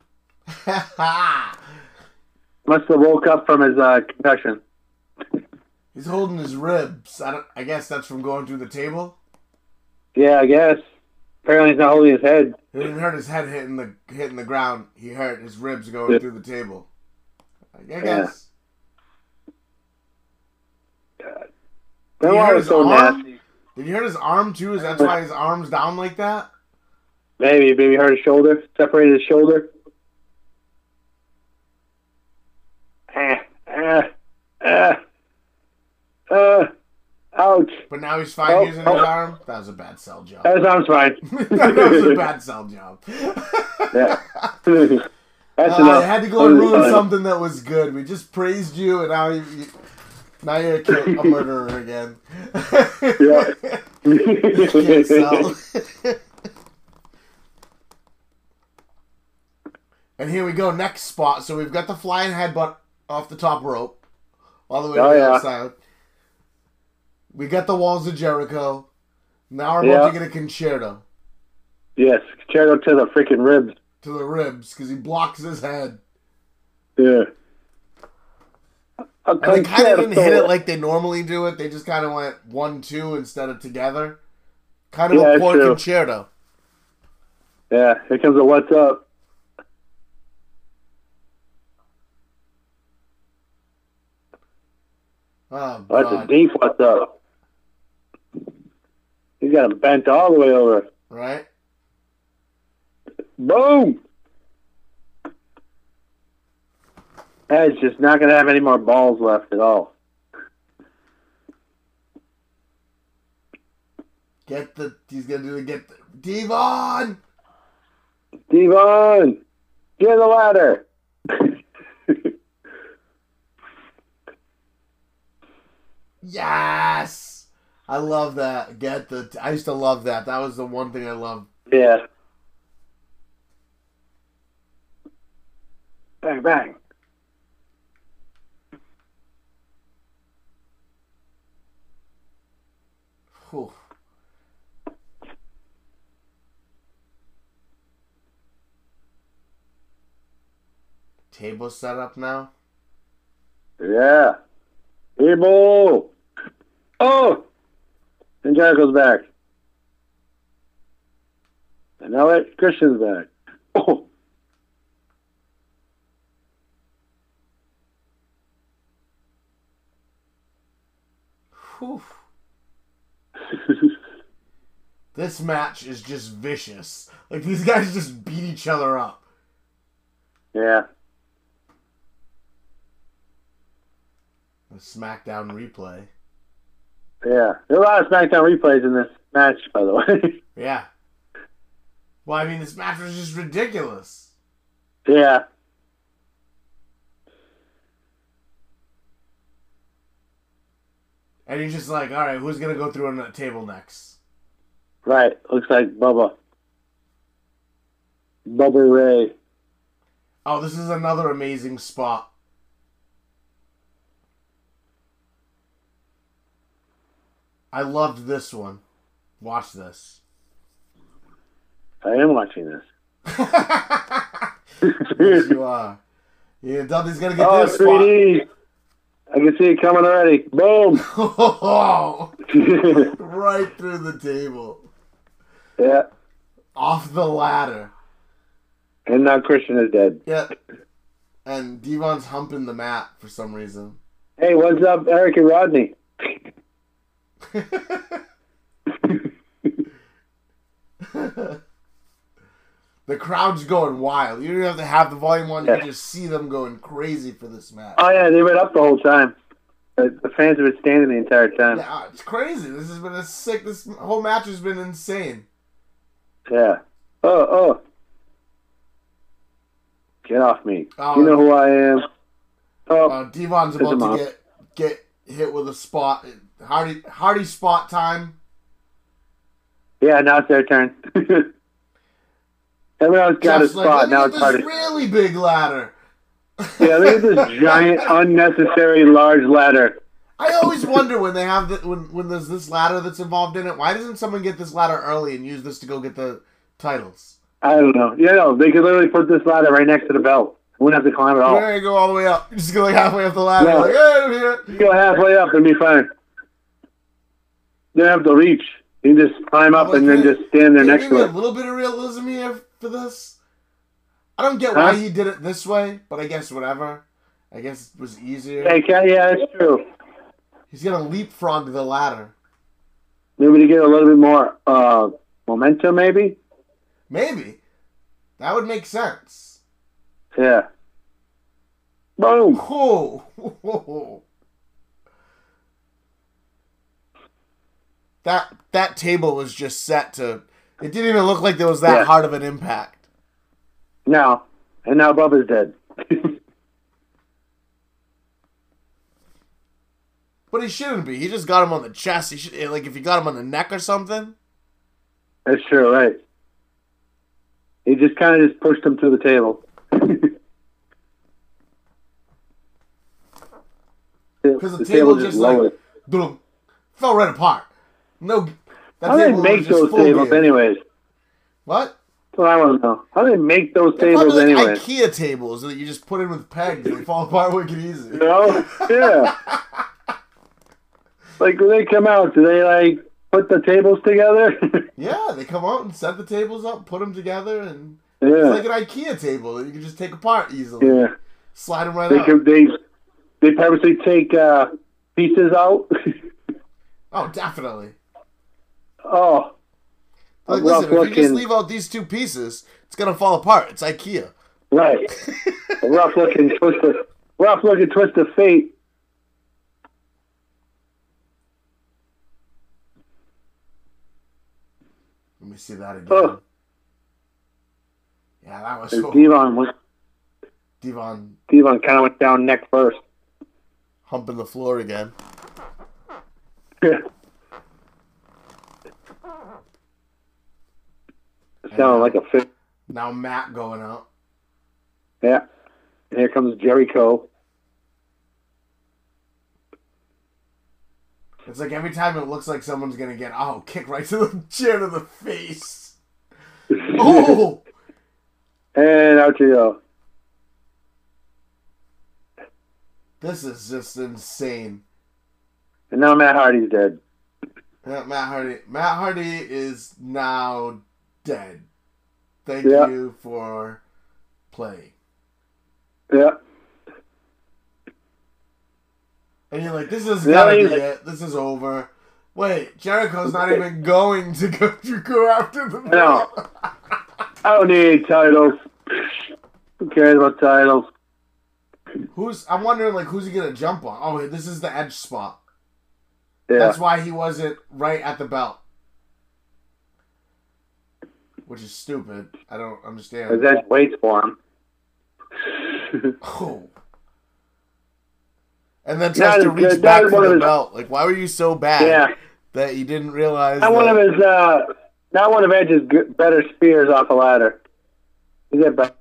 Must have woke up from his concussion. He's holding his ribs. I guess that's from going through the table. Yeah, I guess. Apparently he's not holding his head. He didn't hurt his head hitting the ground. He hurt his ribs going through the table. I guess. God. Did you Benoit hurt was his so arm? nasty. Did you hurt his arm too? Is that why his arm's down like that? Maybe hurt his shoulder. Separated his shoulder. Ouch. But now he's fine using his arm? That was a bad sell job. That sounds fine. That was a bad sell job. Yeah. That's enough. I had to go and ruin something that was good. We just praised you, and now you're a murderer again. Yeah. Can't sell. And here we go, next spot. So we've got the flying headbutt off the top rope, all the way to the other side. We got the walls of Jericho. Now we're about to get a concerto. Yes, concerto to the freaking ribs. To the ribs, because he blocks his head. Yeah. And they kind of didn't hit it like they normally do it. They just kind of went 1-2 instead of together. Kind of a poor concerto. Yeah, here comes the what's up. Oh, God. That's a deep what's up. He's got him bent all the way over. Right? Boom! Ed's just not going to have any more balls left at all. He's going to get the Devon! Devon! Get the ladder! Yes! I love that. I used to love that. That was the one thing I loved. Yeah. Bang, bang. Whew. Table set up now? Yeah. Table! Oh! And Jericho's back. And now Christian's back. Oh! Whew. This match is just vicious. Like, these guys just beat each other up. Yeah. The SmackDown replay. Yeah. There are a lot of SmackDown replays in this match, by the way. Yeah. Well, I mean, this match was just ridiculous. Yeah. And you're just like, alright, who's going to go through on that table next? Right. Looks like Bubba. Bubba Ray. Oh, this is another amazing spot. I loved this one. Watch this. I am watching this. Yes, you are. Yeah, Dudley's going to get this 3D. Spot. I can see it coming already. Boom! Right through the table. Yeah. Off the ladder. And now Christian is dead. Yeah. And Devon's humping the mat for some reason. Hey, what's up, Eric and Rodney? The crowd's going wild. You don't have to have the volume on. You can just see them going crazy for this match. Oh, yeah, they went up the whole time. The fans have been standing the entire time. Yeah, it's crazy. This has been this whole match has been insane. Yeah. Oh. Get off me. You know who I am. Devon's about to get hit with a spot. Hardy spot time. Yeah, now it's their turn. Everyone else got Jeff's his like, spot. let me Now get it's hard this to... really big ladder. Yeah, look at this giant, unnecessary, large ladder. I always wonder when they have when there's this ladder that's involved in it. Why doesn't someone get this ladder early and use this to go get the titles? I don't know. Yeah, no, they could literally put this ladder right next to the belt. Wouldn't have to climb at all. You're gonna go all the way up. You just go like halfway up the ladder. No. Like, hey, I'm here. You go halfway up and be fine. You don't have to reach. You can just climb up and then just stand there Can you next give me to a it. little bit of realism here for this? I don't get why he did it this way, but I guess whatever. I guess it was easier. Yeah, that's true. He's gonna leapfrog the ladder. Maybe to get a little bit more momentum, maybe? Maybe. That would make sense. Yeah. Boom. Oh. That table was just set to... It didn't even look like there was that hard of an impact. Now. And now Bubba's dead. But he shouldn't be. He just got him on the chest. He should, like, if he got him on the neck or something. That's true, right. He just kind of just pushed him to the table. Because the table just like, boom, fell right apart. No, that how do they table make was just those full tables game. anyways? What? That's what I want to know. How do they make those They're tables probably like anyways? IKEA tables that you just put in with pegs. They fall apart wicked easy. You know? Yeah. Like, when they come out, do they, like, put the tables together? Yeah, they come out and set the tables up, put them together, and Yeah. it's like an IKEA table that you can just take apart easily. Yeah. Slide them right They, out. they purposely take pieces out. Oh, definitely. Oh. Like, rough listen, if you just looking- leave out these two pieces, it's gonna fall apart. It's IKEA. Right. A rough-looking twist of fate. Let me see that again. Oh. Yeah, that was And cool. Devon Devon kind of went down neck first. humping the floor again. Sounded like a fish. Now Matt going out. Yeah. And here comes Jericho. It's like every time it looks like someone's gonna get kick right to the chin of the face. Oh, And out you go. this is just insane. And now Matt Hardy's dead. Yeah, Matt Hardy is now dead. Thank Yeah. you for playing. Yeah. And you're like, this is Yeah, gotta be he's like- it. This is over. Wait, Jericho's not even going to go after the No. I don't need titles. Who cares about titles? I'm wondering, like, who's he gonna jump on? Oh, this is the edge spot. Yeah. That's why he wasn't right at the belt. Which is stupid. I don't understand. Because that waits for him. Oh. And then Not tries to as reach good. back Not for one of the his- belt. Like, why were you so bad Yeah. that you didn't realize Not one of Edge's better spears off a ladder. Is that better?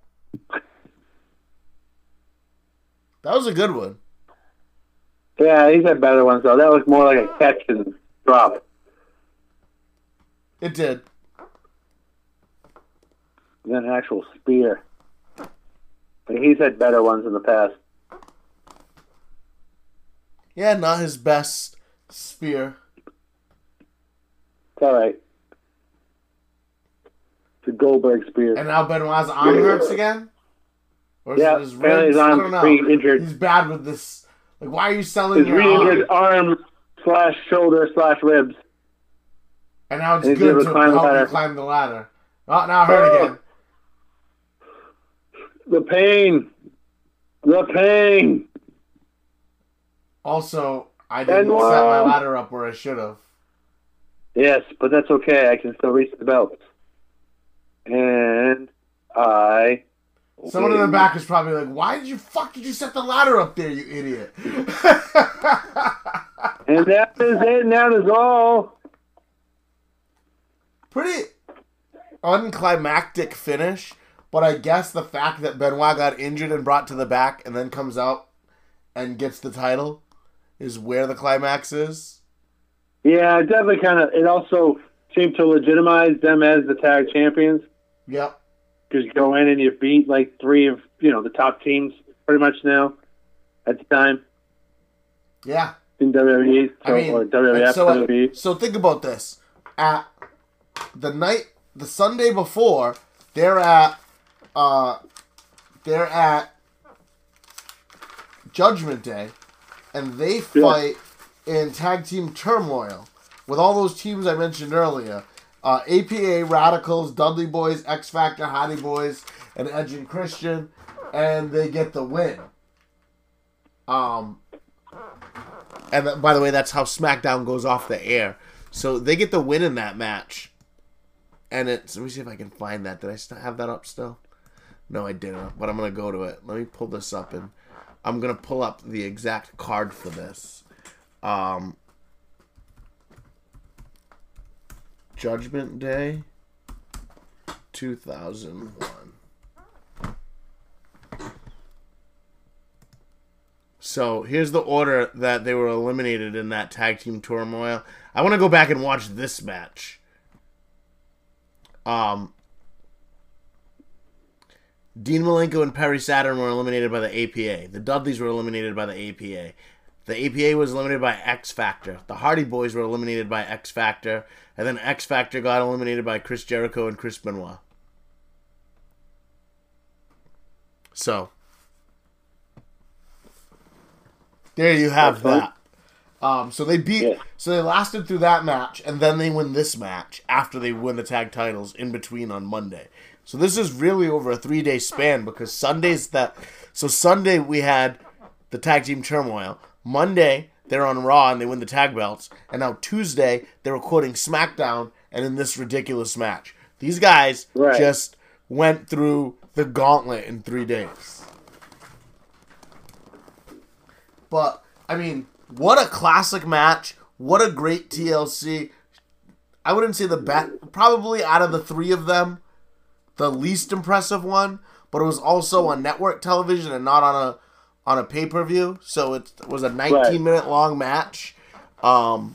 That was a good one. Yeah, he's had better ones though. That was more like a catch and drop. It did. Than an actual spear. But he's had better ones in the past. Yeah, not his best spear. It's alright. It's a Goldberg spear. And now Benoit's arm hurts again? Or is Yeah, it his apparently ribs? his I arm's don't know. re-injured. He's bad with this. Like, why are you selling His your re-injured arm? arm/shoulder/ribs. And now it's He's good able to to climb the help you ladder. climb the ladder. Oh, now it hurt again. The pain. The pain. Also, I didn't Benoit. set my ladder up where I should have. Yes, but that's okay. I can still reach the belt. And I... Someone in the back is probably like, why did you set the ladder up there, you idiot? And that is it, and that is all. Pretty... unclimactic finish, but I guess the fact that Benoit got injured and brought to the back and then comes out and gets the title is where the climax is. Yeah, it definitely it also seemed to legitimize them as the tag champions. Yep. Because you go in and you beat like three of, the top teams pretty much now at the time. Yeah. In WWE, or WWF, WWE. So think about this. At the Sunday before, they're at Judgment Day, and they fight in Tag Team Turmoil with all those teams I mentioned earlier. APA, Radicals, Dudley Boys, X Factor, Hardy Boys, and Edge and Christian, and they get the win. And by the way, that's how SmackDown goes off the air. So they get the win in that match. And let me see if I can find that. Did I still have that up still? No, I didn't. But I'm going to go to it. Let me pull this up, and I'm going to pull up the exact card for this. Judgment Day 2001. So here's the order that they were eliminated in that Tag Team Turmoil. I want to go back and watch this match. Dean Malenko and Perry Saturn were eliminated by the APA. The Dudleys were eliminated by the APA. The APA was eliminated by X Factor. The Hardy Boys were eliminated by X Factor. And then X Factor got eliminated by Chris Jericho and Chris Benoit. So, there you have that. So they lasted through that match, and then they win this match after they win the tag titles in between on Monday. So this is really over a 3-day span, because Sunday we had the Tag Team Turmoil. Monday, they're on Raw and they win the tag belts. And now Tuesday, they're recording SmackDown and in this ridiculous match. These guys just went through the gauntlet in 3 days. But, I mean, what a classic match. What a great TLC. I wouldn't say the best, probably out of the three of them, the least impressive one. But it was also on network television and not on a pay-per-view. So it was a 19-minute long match. But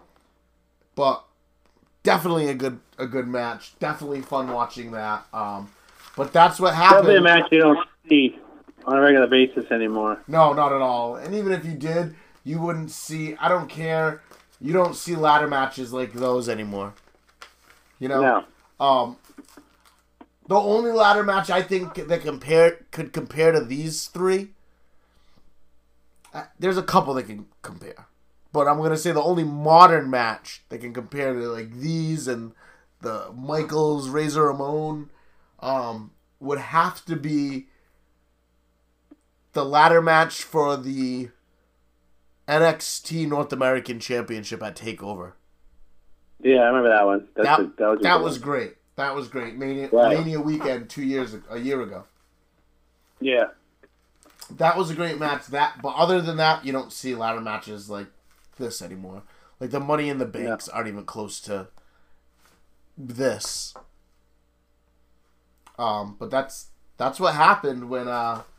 definitely a good match. Definitely fun watching that. But that's what happened. Definitely a match you don't see on a regular basis anymore. No, not at all. And even if you did, you wouldn't see. I don't care. You don't see ladder matches like those anymore. You know. No. The only ladder match I think that could compare to these three. There's a couple that can compare, but I'm gonna say the only modern match that can compare to like these and the Michaels Razor Ramon would have to be the ladder match for the NXT North American Championship at TakeOver. Yeah, I remember that one. That was great. That was great. Mania weekend a year ago. Yeah. That was a great match. But other than that, you don't see ladder matches like this anymore. Like the Money in the Banks aren't even close to this. But that's what happened when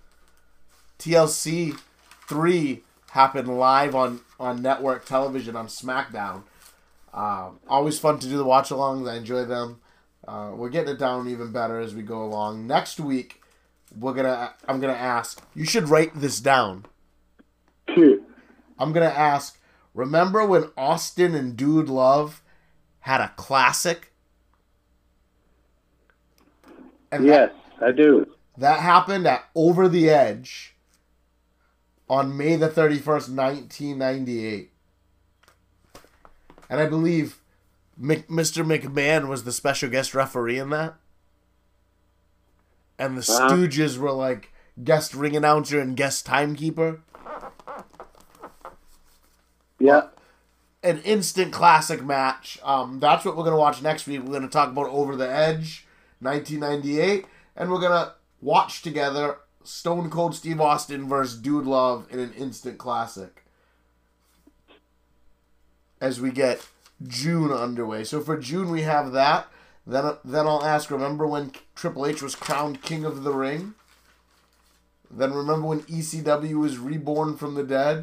TLC 3 happened live on network television on SmackDown. Always fun to do the watch-alongs. I enjoy them. We're getting it down even better as we go along. Next week, I'm gonna ask. You should write this down. I'm gonna ask. Remember when Austin and Dude Love had a classic? And yes, I do. That happened at Over the Edge on May the 31st, 1998. And I believe Mr. McMahon was the special guest referee in that. And the Stooges were like guest ring announcer and guest timekeeper. Yeah. An instant classic match. That's what we're going to watch next week. We're going to talk about Over the Edge, 1998. And we're going to watch together Stone Cold Steve Austin versus Dude Love in an instant classic. As we get June underway. So for June we have that. Then I'll ask, remember when Triple H was crowned King of the Ring? Then remember when ECW was reborn from the dead?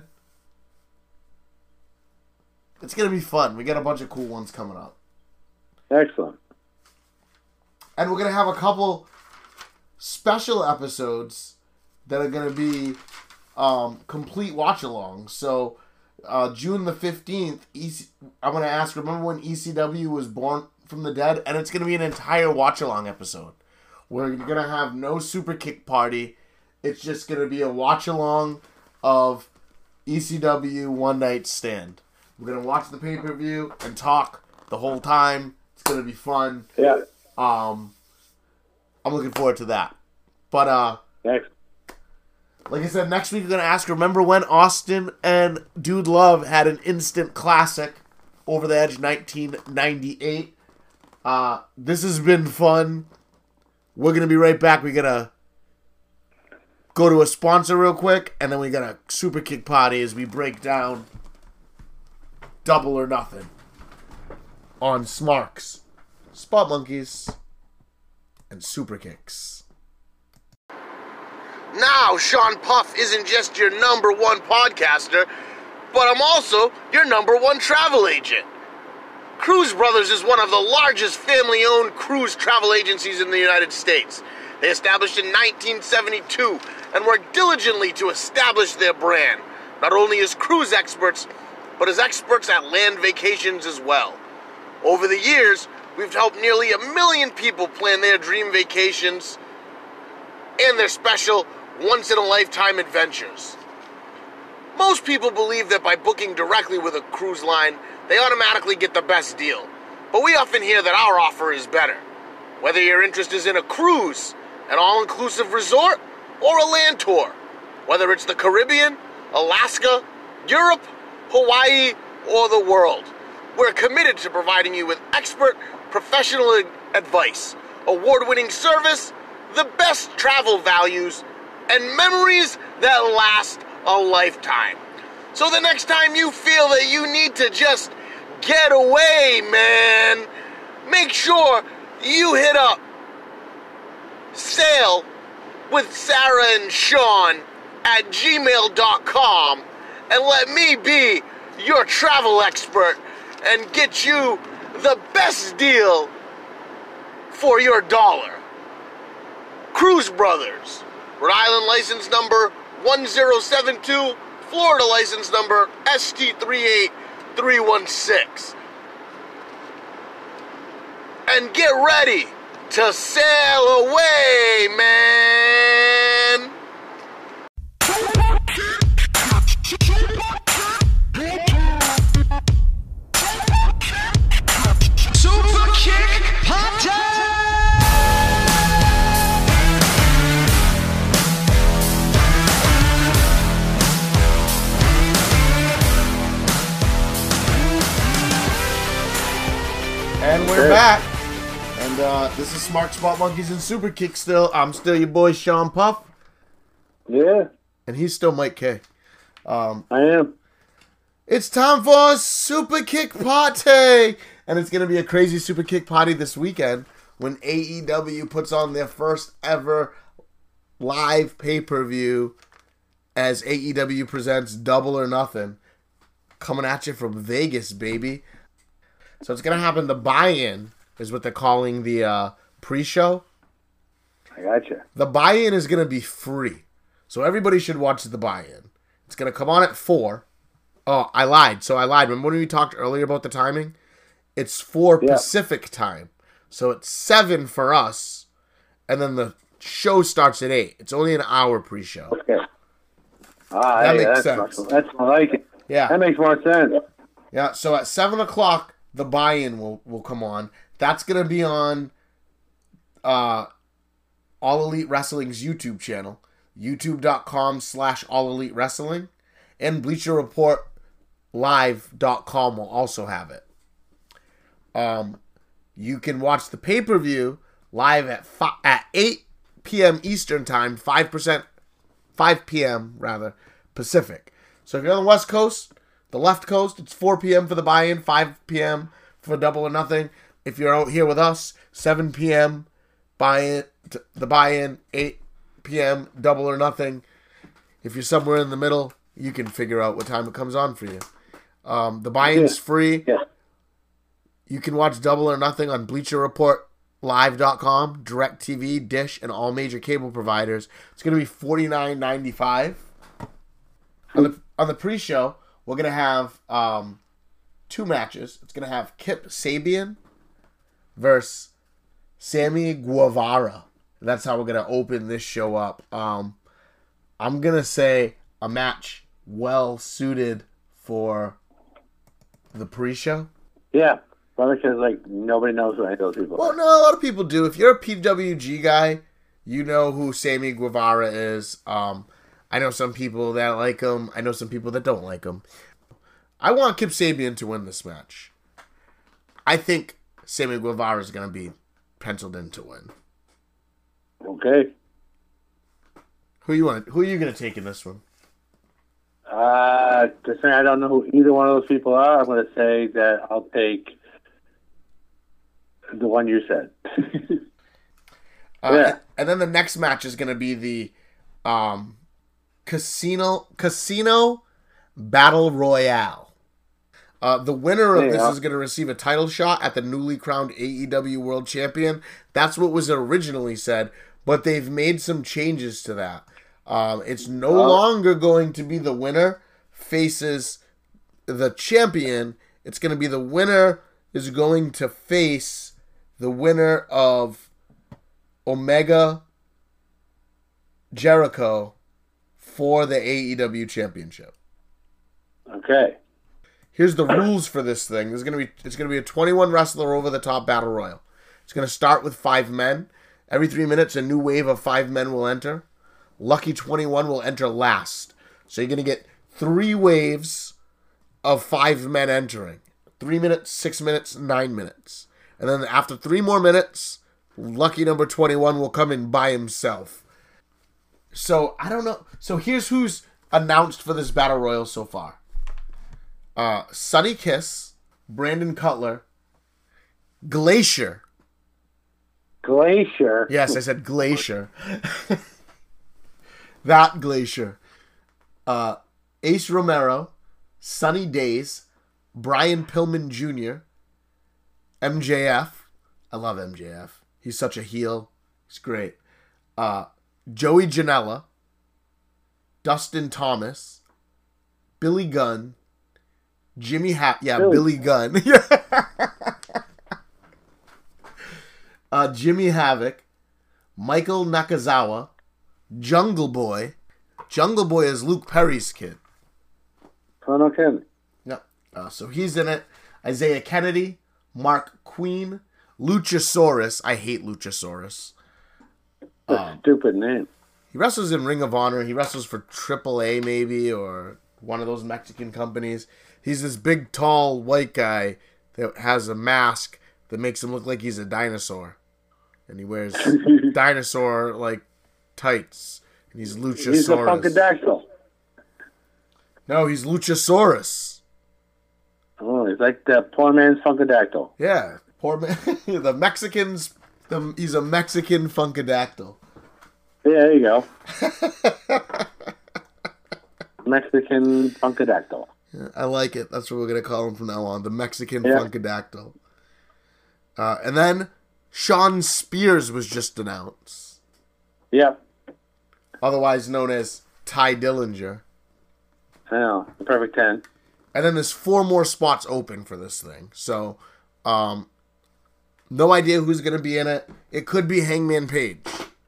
It's going to be fun. We got a bunch of cool ones coming up. Excellent. And we're going to have a couple special episodes that are going to be complete watch-alongs. So, June the 15th, I'm going to ask, remember when ECW was born from the dead? And it's going to be an entire watch-along episode. We're going to have no super kick party. It's just going to be a watch-along of ECW One Night Stand. We're going to watch the pay-per-view and talk the whole time. It's going to be fun. Yeah. I'm looking forward to that. But, Excellent. like I said, next week we're going to ask, remember when Austin and Dude Love had an instant classic, Over the Edge 1998? This has been fun. We're going to be right back. We're going to go to a sponsor real quick, and then we got a super kick party as we break down Double or Nothing on Smarks, Spot Monkeys, and Super Kicks. Now, Sean Puff isn't just your number one podcaster, but I'm also your number one travel agent. Cruise Brothers is one of the largest family-owned cruise travel agencies in the United States. They established in 1972 and worked diligently to establish their brand, not only as cruise experts, but as experts at land vacations as well. Over the years, we've helped nearly 1 million people plan their dream vacations and their special once-in-a-lifetime adventures. Most people believe that by booking directly with a cruise line, they automatically get the best deal. But we often hear that our offer is better. Whether your interest is in a cruise, an all-inclusive resort, or a land tour, whether it's the Caribbean, Alaska, Europe, Hawaii, or the world, we're committed to providing you with expert, professional advice, award-winning service, the best travel values, and memories that last a lifetime. So the next time you feel that you need to just get away, man, make sure you hit up Sail with Sarah and Sean at gmail.com and let me be your travel expert and get you the best deal for your dollar. Cruise Brothers, Rhode Island license number 1072, Florida license number ST38316. And get ready to sail away, man! Super Kick Party! And we're back. And this is Smart Spot Monkeys and Super Kick still. I'm still your boy, Sean Puff. Yeah, And he's still Mike K. I am. It's time for a Super Kick Party! And it's going to be a crazy Super Kick Party this weekend when AEW puts on their first ever live pay-per-view as AEW presents Double or Nothing. Coming at you from Vegas, baby. So it's going to happen. The buy-in is what they're calling the pre-show. I gotcha. The buy-in is going to be free. So everybody should watch the buy-in. It's going to come on at 4. Oh, I lied. Remember when we talked earlier about the timing? It's 4 Pacific time. So it's 7 for us. And then the show starts at 8. It's only an hour pre-show. Okay. That makes sense. That's I like it. Yeah. That makes more sense. Yeah, so at 7 o'clock, the buy-in will come on. That's going to be on All Elite Wrestling's YouTube channel, youtube.com/All Elite Wrestling, and BleacherReportLive.com will also have it. You can watch the pay-per-view live at 8 p.m. Eastern Time, 5 p.m. rather, Pacific. So if you're on the West Coast, the left coast, it's 4 p.m. for the buy-in, 5 p.m. for Double or Nothing. if you're out here with us, 7 p.m. The buy-in, 8 p.m. Double or Nothing. If you're somewhere in the middle, you can figure out what time it comes on for you. The buy-in's free. Yeah. You can watch Double or Nothing on BleacherReportLive.com, DirecTV, Dish, and all major cable providers. It's going to be $49.95. On the pre-show, we're going to have 2 matches. It's going to have Kip Sabian versus Sammy Guevara. That's how we're going to open this show up. I'm going to say a match well suited for the pre-show. Yeah. Probably because, like, nobody knows who any of those people Well, are. no, a lot of people do. If you're a PWG guy, you know who Sammy Guevara is. I know some people that like him. I know some people that don't like him. I want Kip Sabian to win this match. I think Sammy Guevara is going to be penciled in to win. Okay. Who are you going to take in this one? To say I don't know who either one of those people are, I'm going to say that I'll take the one you said. Yeah. And then the next match is going to be the Casino Battle Royale. The winner of this is going to receive a title shot at the newly crowned AEW World Champion. That's what was originally said, but they've made some changes to that. It's no longer going to be the winner faces the champion. It's going to be the winner is going to face the winner of Omega Jericho for the AEW Championship. Okay. Here's the rules for this thing. It's gonna be a 21 wrestler over the top battle royal. It's gonna start with 5 men. Every 3 minutes, a new wave of 5 men will enter. Lucky 21 will enter last. So you're gonna get 3 waves of 5 men entering. 3 minutes, 6 minutes, 9 minutes. And then after 3 more minutes, lucky number 21 will come in by himself. So, I don't know. So, here's who's announced for this Battle Royal so far. Sonny Kiss, Brandon Cutler, Glacier. Glacier? Yes, I said Glacier. That Glacier. Ace Romero, Sunny Days, Brian Pillman Jr., MJF. I love MJF. He's such a heel. He's great. Joey Janela, Dustin Thomas, Billy Gunn, Billy Gunn. Jimmy Havoc, Michael Nakazawa, Jungle Boy. Jungle Boy is Luke Perry's kid. Oh, no kidding. Yeah. So he's in it. Isaiah Kennedy, Mark Queen, Luchasaurus. I hate Luchasaurus. A stupid name. He wrestles in Ring of Honor. He wrestles for AAA maybe, or one of those Mexican companies. He's this big, tall, white guy that has a mask that makes him look like he's a dinosaur. And he wears dinosaur, like, tights. And he's Luchasaurus. He's a Funkadactyl. No, he's Luchasaurus. Oh, he's like the poor man's Funkadactyl. Yeah, poor man. The Mexicans, he's a Mexican Funkadactyl. Yeah, there you go. Mexican Funkadactyl. Yeah, I like it. That's what we're going to call him from now on. The Mexican Funkadactyl. And then Sean Spears was just announced. Yep. Otherwise known as Ty Dillinger. I know. The perfect 10. And then there's 4 more spots open for this thing. So, no idea who's going to be in it. It could be Hangman Page.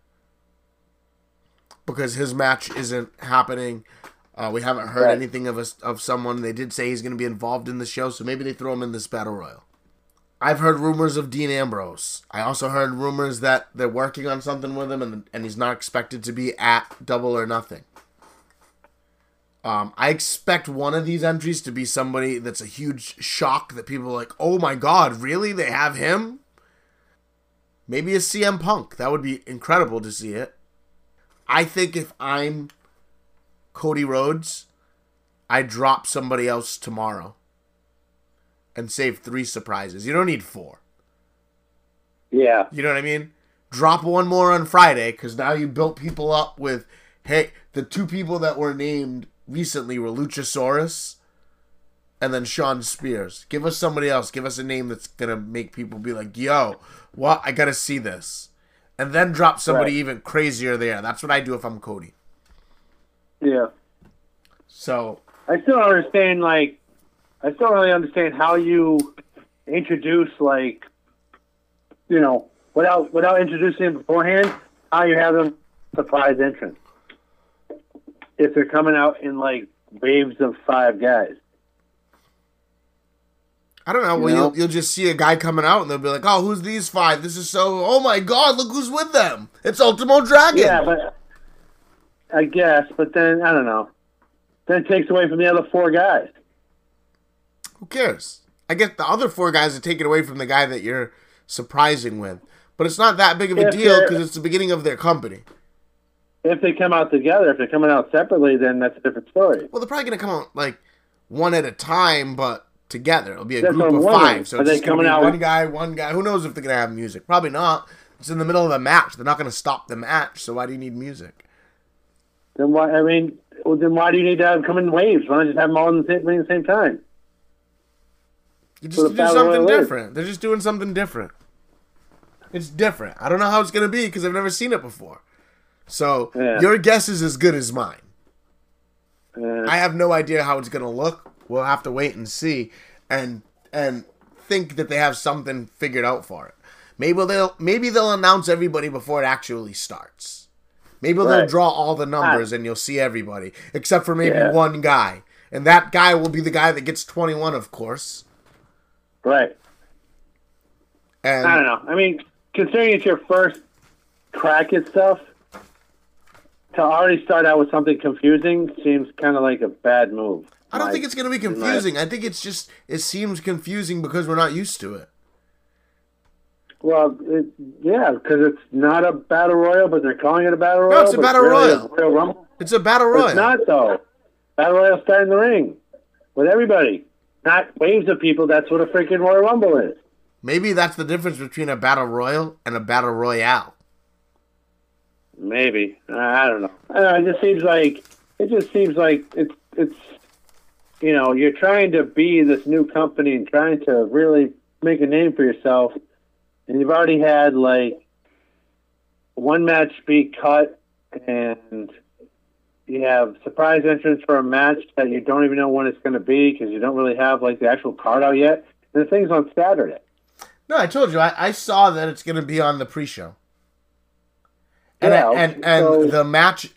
Because his match isn't happening. We haven't heard anything of someone. They did say he's going to be involved in the show, so maybe they throw him in this Battle Royal. I've heard rumors of Dean Ambrose. I also heard rumors that they're working on something with him, and he's not expected to be at Double or Nothing. I expect one of these entries to be somebody that's a huge shock that people are like, oh my god, really? They have him? Maybe a CM Punk. That would be incredible to see it. I think if I'm Cody Rhodes, I drop somebody else tomorrow and save 3 surprises. You don't need 4. Yeah. You know what I mean? Drop one more on Friday, because now you built people up with, hey, the two people that were named recently were Luchasaurus and then Sean Spears. Give us somebody else. Give us a name that's going to make people be like, yo, what? I got to see this. And then drop somebody even crazier there. That's what I do if I'm Cody. Yeah. So I still don't understand, I still don't really understand how you introduce, without introducing them beforehand, how you have them surprise entrance. If they're coming out in, waves of 5 guys. I don't know. Well, you'll just see a guy coming out and they'll be like, oh, who's these 5? This is so, oh my God, look who's with them. It's Ultimo Dragon. Yeah, but I guess, but then, I don't know. Then it takes away from the other 4 guys. Who cares? I guess the other 4 guys are taken away from the guy that you're surprising with. But it's not that big of a deal because it's the beginning of their company. If they come out together, if they're coming out separately, then that's a different story. Well, they're probably going to come out, one at a time, but together. It'll be a group of 5. So it's just going to be one guy. Who knows if they're going to have music? Probably not. It's in the middle of a match. They're not going to stop the match, so why do you need music? Then why? Then why do you need to have them come in waves? Why not just have them all at the same time? You just do something different. They're just doing something different. It's different. I don't know how it's going to be because I've never seen it before. So your guess is as good as mine. I have no idea how it's going to look. We'll have to wait and see, and think that they have something figured out for it. Maybe they'll announce everybody before it actually starts. Maybe they'll draw all the numbers and you'll see everybody, except for maybe one guy, and that guy will be the guy that gets 21, of course. Right. And I don't know. I mean, considering it's your first crack at stuff, to already start out with something confusing seems kind of like a bad move. I don't think it's going to be confusing. I think it's just, it seems confusing because we're not used to it. Well, because it's not a battle royal, but they're calling it a battle royal. No, it's a battle royal. Royal Rumble. It's a battle royal. It's not, though. Battle royal start in the ring with everybody. Not waves of people. That's what a freaking Royal Rumble is. Maybe that's the difference between a battle royal and a battle royale. Maybe. I don't know. It just seems like it's you're trying to be this new company and trying to really make a name for yourself, and you've already had one match be cut, and you have surprise entrance for a match that you don't even know when it's going to be because you don't really have the actual card out yet. And the thing's on Saturday. No, I told you. I saw that it's going to be on the pre-show. And the match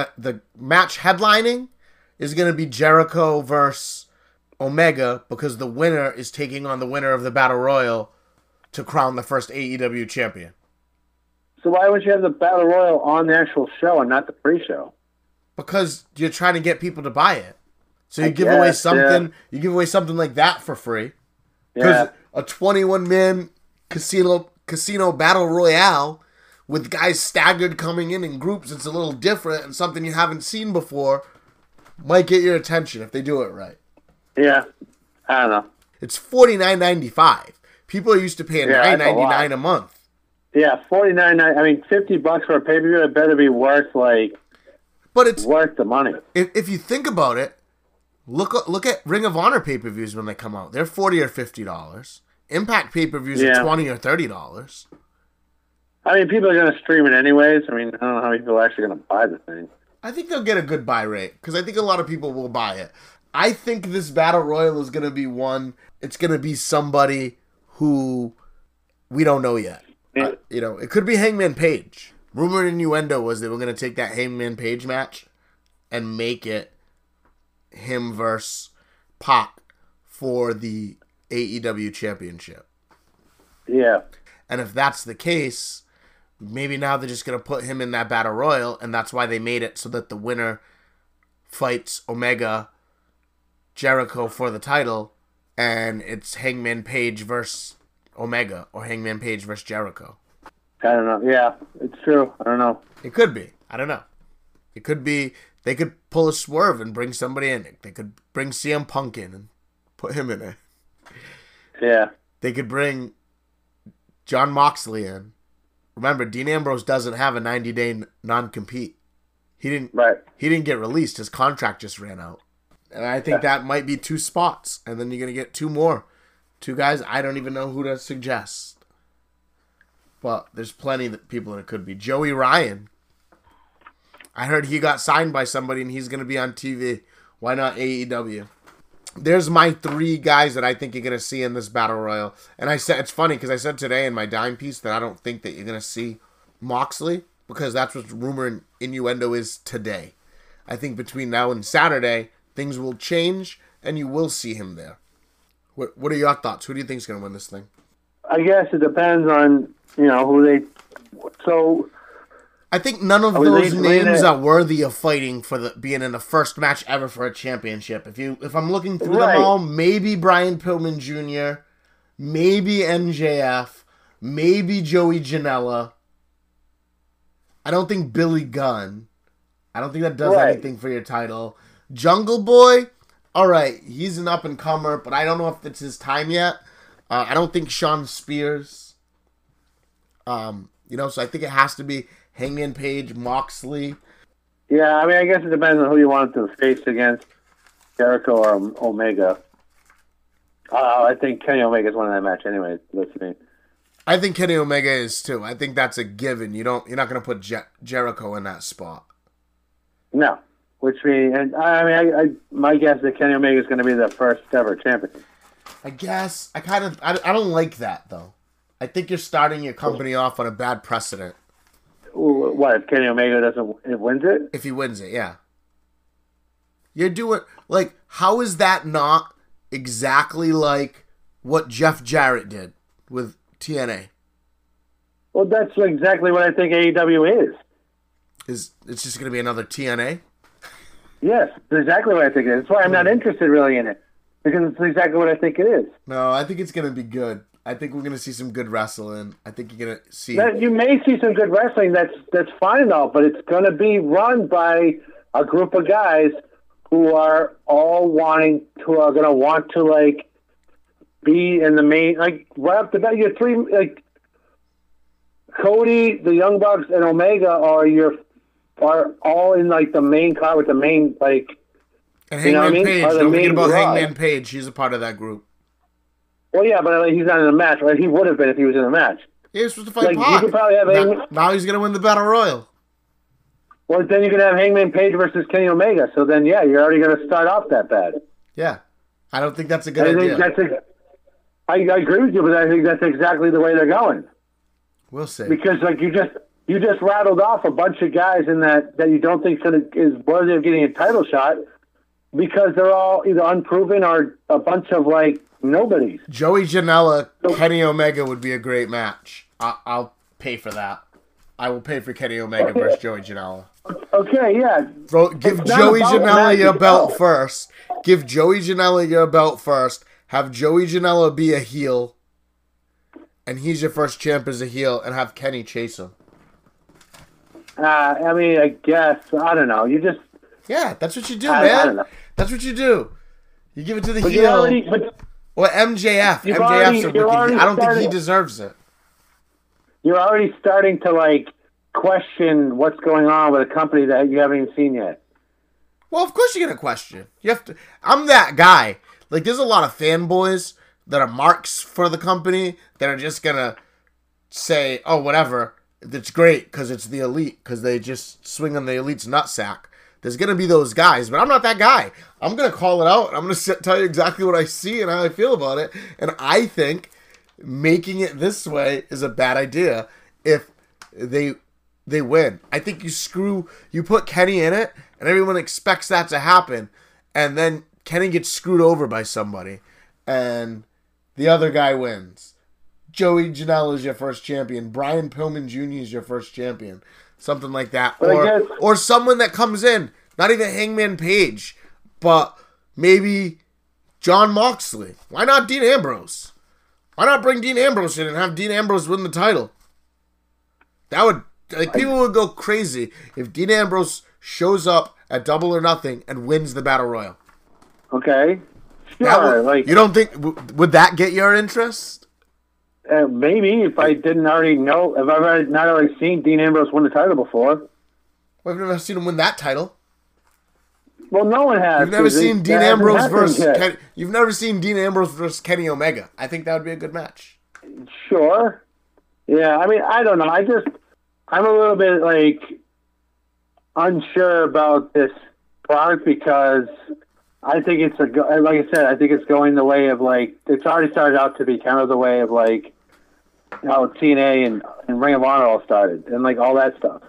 headlining is going to be Jericho versus Omega because the winner is taking on the winner of the Battle Royal to crown the first AEW champion. So why would you have the Battle Royal on the actual show and not the pre-show? Because you're trying to get people to buy it. So you give away something. You give away something like that for free. Because a 21-man casino battle royale with guys staggered coming in groups, it's a little different and something you haven't seen before. Might get your attention if they do it right. Yeah, I don't know. It's $49.95. People are used to paying $9.99 a month. Yeah, $49.99. I mean, $50 for a pay-per-view. It better be worth but it's worth the money. If you think about it, look at Ring of Honor pay-per-views when they come out. They're $40 or $50. Impact pay-per-views are $20 or $30. I mean, people are going to stream it anyways. I mean, I don't know how many people are actually going to buy the thing. I think they'll get a good buy rate because I think a lot of people will buy it. I think this Battle Royal is going to be one. It's going to be somebody who we don't know yet. Yeah. It could be Hangman Page. Rumor and innuendo was they were going to take that Hangman Page match and make it him versus Pac for the AEW championship. Yeah. And if that's the case, maybe now they're just going to put him in that Battle Royal, and that's why they made it so that the winner fights Omega Jericho for the title, and it's Hangman Page versus Omega, or Hangman Page versus Jericho. I don't know. Yeah, it's true. I don't know. It could be. I don't know. It could be. They could pull a swerve and bring somebody in. They could bring CM Punk in and put him in it. Yeah. They could bring John Moxley in. Remember, Dean Ambrose doesn't have a 90-day non-compete. He didn't get released. His contract just ran out. And I think that might be 2 spots. And then you're going to get 2 more. 2 guys, I don't even know who to suggest. But there's plenty of people that it could be. Joey Ryan. I heard he got signed by somebody and he's going to be on TV. Why not AEW? There's my 3 guys that I think you're going to see in this Battle Royal. And I said, it's funny because I said today in my dime piece that I don't think that you're going to see Moxley because that's what rumor and innuendo is today. I think between now and Saturday, things will change and you will see him there. What are your thoughts? Who do you think is going to win this thing? I guess it depends on, who they... So... I think none of those names are worthy of fighting for being in the first match ever for a championship. If I'm looking through them all, maybe Brian Pillman Jr., maybe MJF, maybe Joey Janela. I don't think Billy Gunn. I don't think that does anything for your title. Jungle Boy, all right, he's an up-and-comer, but I don't know if it's his time yet. I don't think Sean Spears. So I think it has to be Hangman Page, Moxley. Yeah, I mean, I guess it depends on who you want to face against, Jericho or Omega. I think Kenny Omega is winning that match anyway. Listening. I think Kenny Omega is too. I think that's a given. You're not going to put Jericho in that spot. No, which means, and I my guess is that Kenny Omega is going to be the first ever champion. I guess I don't like that though. I think you're starting your company off on a bad precedent. What, if Kenny Omega wins it? If he wins it, yeah. You're doing, how is that not exactly like what Jeff Jarrett did with TNA? Well, that's exactly what I think AEW is. It's just going to be another TNA? Yes, that's exactly what I think it is. That's why I'm not interested really in it. Because it's exactly what I think it is. No, I think it's going to be good. I think we're going to see some good wrestling. I think you're going to see... You may see some good wrestling. That's fine, though, but it's going to be run by a group of guys who are all going to want to, be in the main... right up the bat, you have 3... Cody, the Young Bucks, and Omega are all in, the main card with the main, And Hangman Page. Don't forget about Hangman Page. He's a part of that group. Well, yeah, but he's not in the match. Right? He would have been if he was in the match. He was supposed to fight Pac. You could probably have now he's going to win the Battle Royal. Well, then you can have Hangman Page versus Kenny Omega. So then, yeah, you're already going to start off that bad. Yeah. I don't think that's a good idea. I agree with you, but I think that's exactly the way they're going. We'll see. Because, you just rattled off a bunch of guys in that you don't think is worthy of getting a title shot because they're all either unproven or a bunch of, nobodies. Joey Janela, Kenny Omega would be a great match. I'll pay for that. I will pay for Kenny Omega versus Joey Janela. Okay, yeah. Give Joey Janela your belt first. Give Joey Janela your belt first. Have Joey Janela be a heel. And he's your first champ as a heel. And have Kenny chase him. I guess. I don't know. You just... Yeah, that's what you do, man. I don't know. That's what you do. You give it to the heel. Or MJF. MJF's a rookie. I don't think he deserves it. You're already starting to, question what's going on with a company that you haven't even seen yet. Well, of course you're going to question. You have to. I'm that guy. There's a lot of fanboys that are marks for the company that are just going to say, oh, whatever. It's great because it's the elite because they just swing on the elite's nutsack. There's going to be those guys, but I'm not that guy. I'm going to call it out. I'm going to tell you exactly what I see and how I feel about it. And I think making it this way is a bad idea if they win. I think you put Kenny in it, and everyone expects that to happen. And then Kenny gets screwed over by somebody, and the other guy wins. Joey Janela is your first champion. Brian Pillman Jr. is your first champion. Something like that. Or someone that comes in, not even Hangman Page, but maybe John Moxley. Why not Dean Ambrose? Why not bring Dean Ambrose in and have Dean Ambrose win the title? That would, people would go crazy if Dean Ambrose shows up at Double or Nothing and wins the Battle Royal. Okay. Sure. You don't think, would that get your interest? Maybe if I didn't already know, if I've not already seen Dean Ambrose win the title before. Well, I've never seen him win that title. Well, no one has. You've never seen Dean Ambrose versus yet. You've never seen Dean Ambrose versus Kenny Omega. I think that would be a good match. Sure. Yeah, I mean, I don't know. I'm a little bit unsure about this product because I think it's like I said, I think it's going the way of it's already started out to be kind of the way of how TNA and Ring of Honor all started and all that stuff.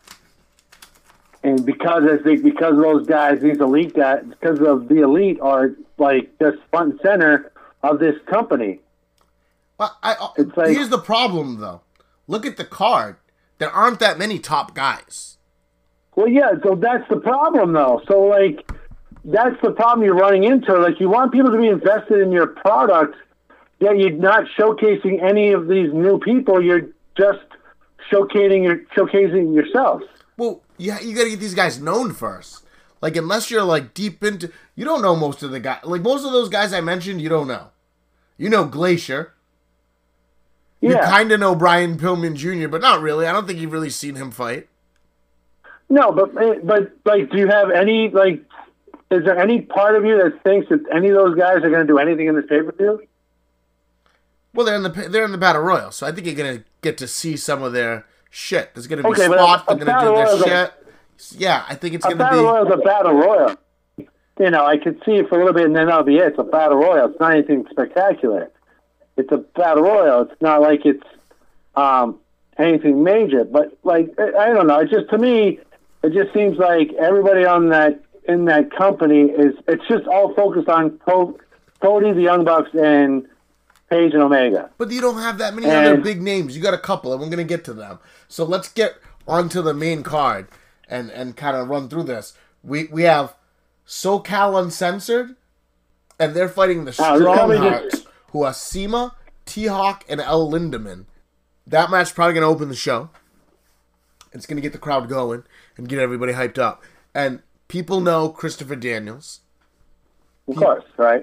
And because of those guys, these elite guys, because of the elite are just front and center of this company. Well, here's the problem though. Look at the card. There aren't that many top guys. Well, yeah, so that's the problem though. So that's the problem you're running into. You want people to be invested in your product, yet you're not showcasing any of these new people. You're just showcasing yourself. Well, yeah, you got to get these guys known first. Unless you're deep into, you don't know most of the guys. Most of those guys I mentioned, you don't know. You know Glacier. Yeah. You kind of know Brian Pillman Jr., but not really. I don't think you've really seen him fight. No, but do you have any is there any part of you that thinks that any of those guys are going to do anything in this pay-per-view? Well, they're in the Battle Royal, so I think you're going to get to see some of their shit. There's going to be spots. They're going to do their shit. Yeah, I think it's going to be... A Battle Royal is a Battle Royal. I could see it for a little bit, and then that'll be it. It's a Battle Royal. It's not anything spectacular. It's a Battle Royal. It's not like it's anything major. But, I don't know. To me, it just seems like everybody in that company it's just all focused on Cody, the Young Bucks, and Page and Omega. But you don't have that many other big names. You got a couple, and we're going to get to them. So let's get onto the main card and kind of run through this. We have SoCal Uncensored, and they're fighting the Stronghearts, who are Sema, T-Hawk, and El Lindaman. That match probably going to open the show. It's going to get the crowd going and get everybody hyped up. And people know Christopher Daniels. Of course, right?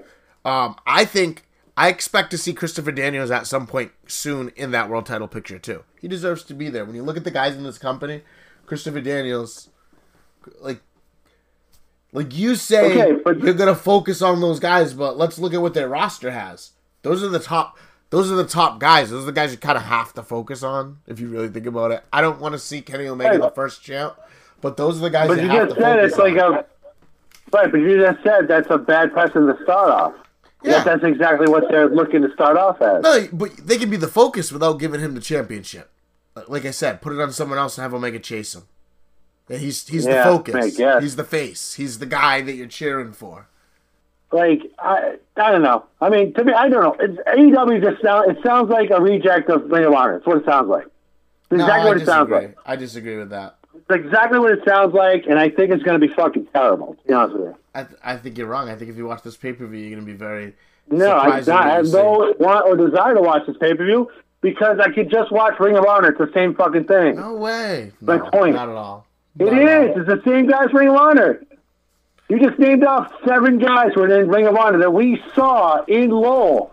I expect to see Christopher Daniels at some point soon in that world title picture too. He deserves to be there. When you look at the guys in this company, Christopher Daniels, you say you're gonna focus on those guys, but let's look at what their roster has. Those are the top guys. Those are the guys you kind of have to focus on if you really think about it. I don't want to see Kenny Omega the first champ, but those are the guys you have to focus on. Right, but you just said that's a bad precedent to start off. Yeah, that's exactly what they're looking to start off as. No, but they can be the focus without giving him the championship. Like I said, put it on someone else and have Omega chase him. He's the focus. He's the face. He's the guy that you're cheering for. I don't know. I mean, to me, I don't know. AEW it sounds like a reject of Ring of Honor. That's what it sounds like. It's exactly what it sounds like. I disagree with that. It's exactly what it sounds like, and I think it's going to be fucking terrible, to be honest with you. I think you're wrong. I think if you watch this pay-per-view, you're going to be very surprised. I have no want or desire to watch this pay-per-view because I could just watch Ring of Honor. It's the same fucking thing. No way. No, point. Not at all. It is. It's the same guys Ring of Honor. You just named off 7 guys who were in Ring of Honor that we saw in Lowell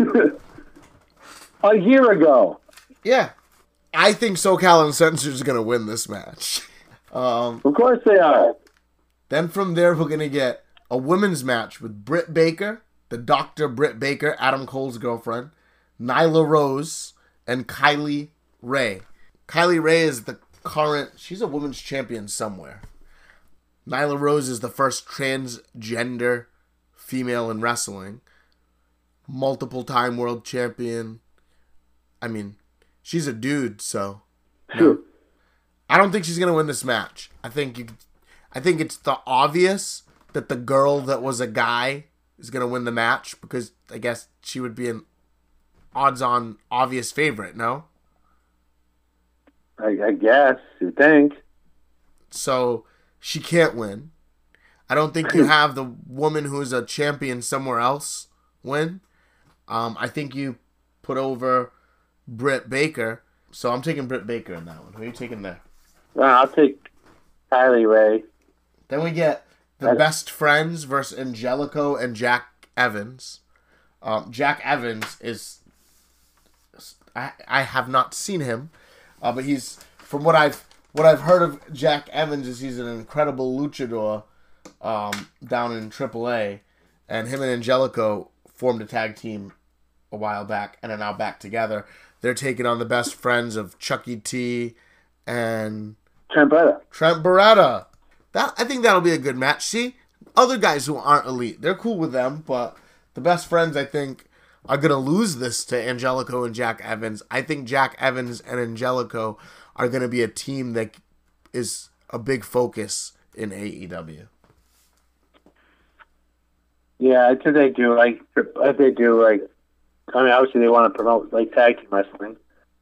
a year ago. Yeah. I think SoCal Uncensored is going to win this match. Of course they are. Then from there, we're going to get a women's match with Britt Baker, the Dr. Britt Baker, Adam Cole's girlfriend, Nyla Rose, and Kylie Ray. Kylie Ray is the she's a women's champion somewhere. Nyla Rose is the first transgender female in wrestling. Multiple-time world champion. I mean, she's a dude, so... No. I don't think she's going to win this match. I think it's the obvious that the girl that was a guy is going to win the match because I guess she would be an odds-on obvious favorite, no? I guess, you think. So, she can't win. I don't think you have the woman who is a champion somewhere else win. I think you put over Britt Baker. So, I'm taking Britt Baker in that one. Who are you taking there? I'll take Kylie Ray. Then we get the Best Friends versus Angelico and Jack Evans. Jack Evans is I have not seen him, but he's from what I've heard of Jack Evans is he's an incredible luchador down in AAA, and him and Angelico formed a tag team a while back and are now back together. They're taking on the best friends of Chucky T and Trent Beretta. I think that'll be a good match. See, other guys who aren't elite, they're cool with them, but the best friends, I think, are going to lose this to Angelico and Jack Evans. I think Jack Evans and Angelico are going to be a team that is a big focus in AEW. Yeah, I think they do. I mean, obviously they want to promote tag team wrestling.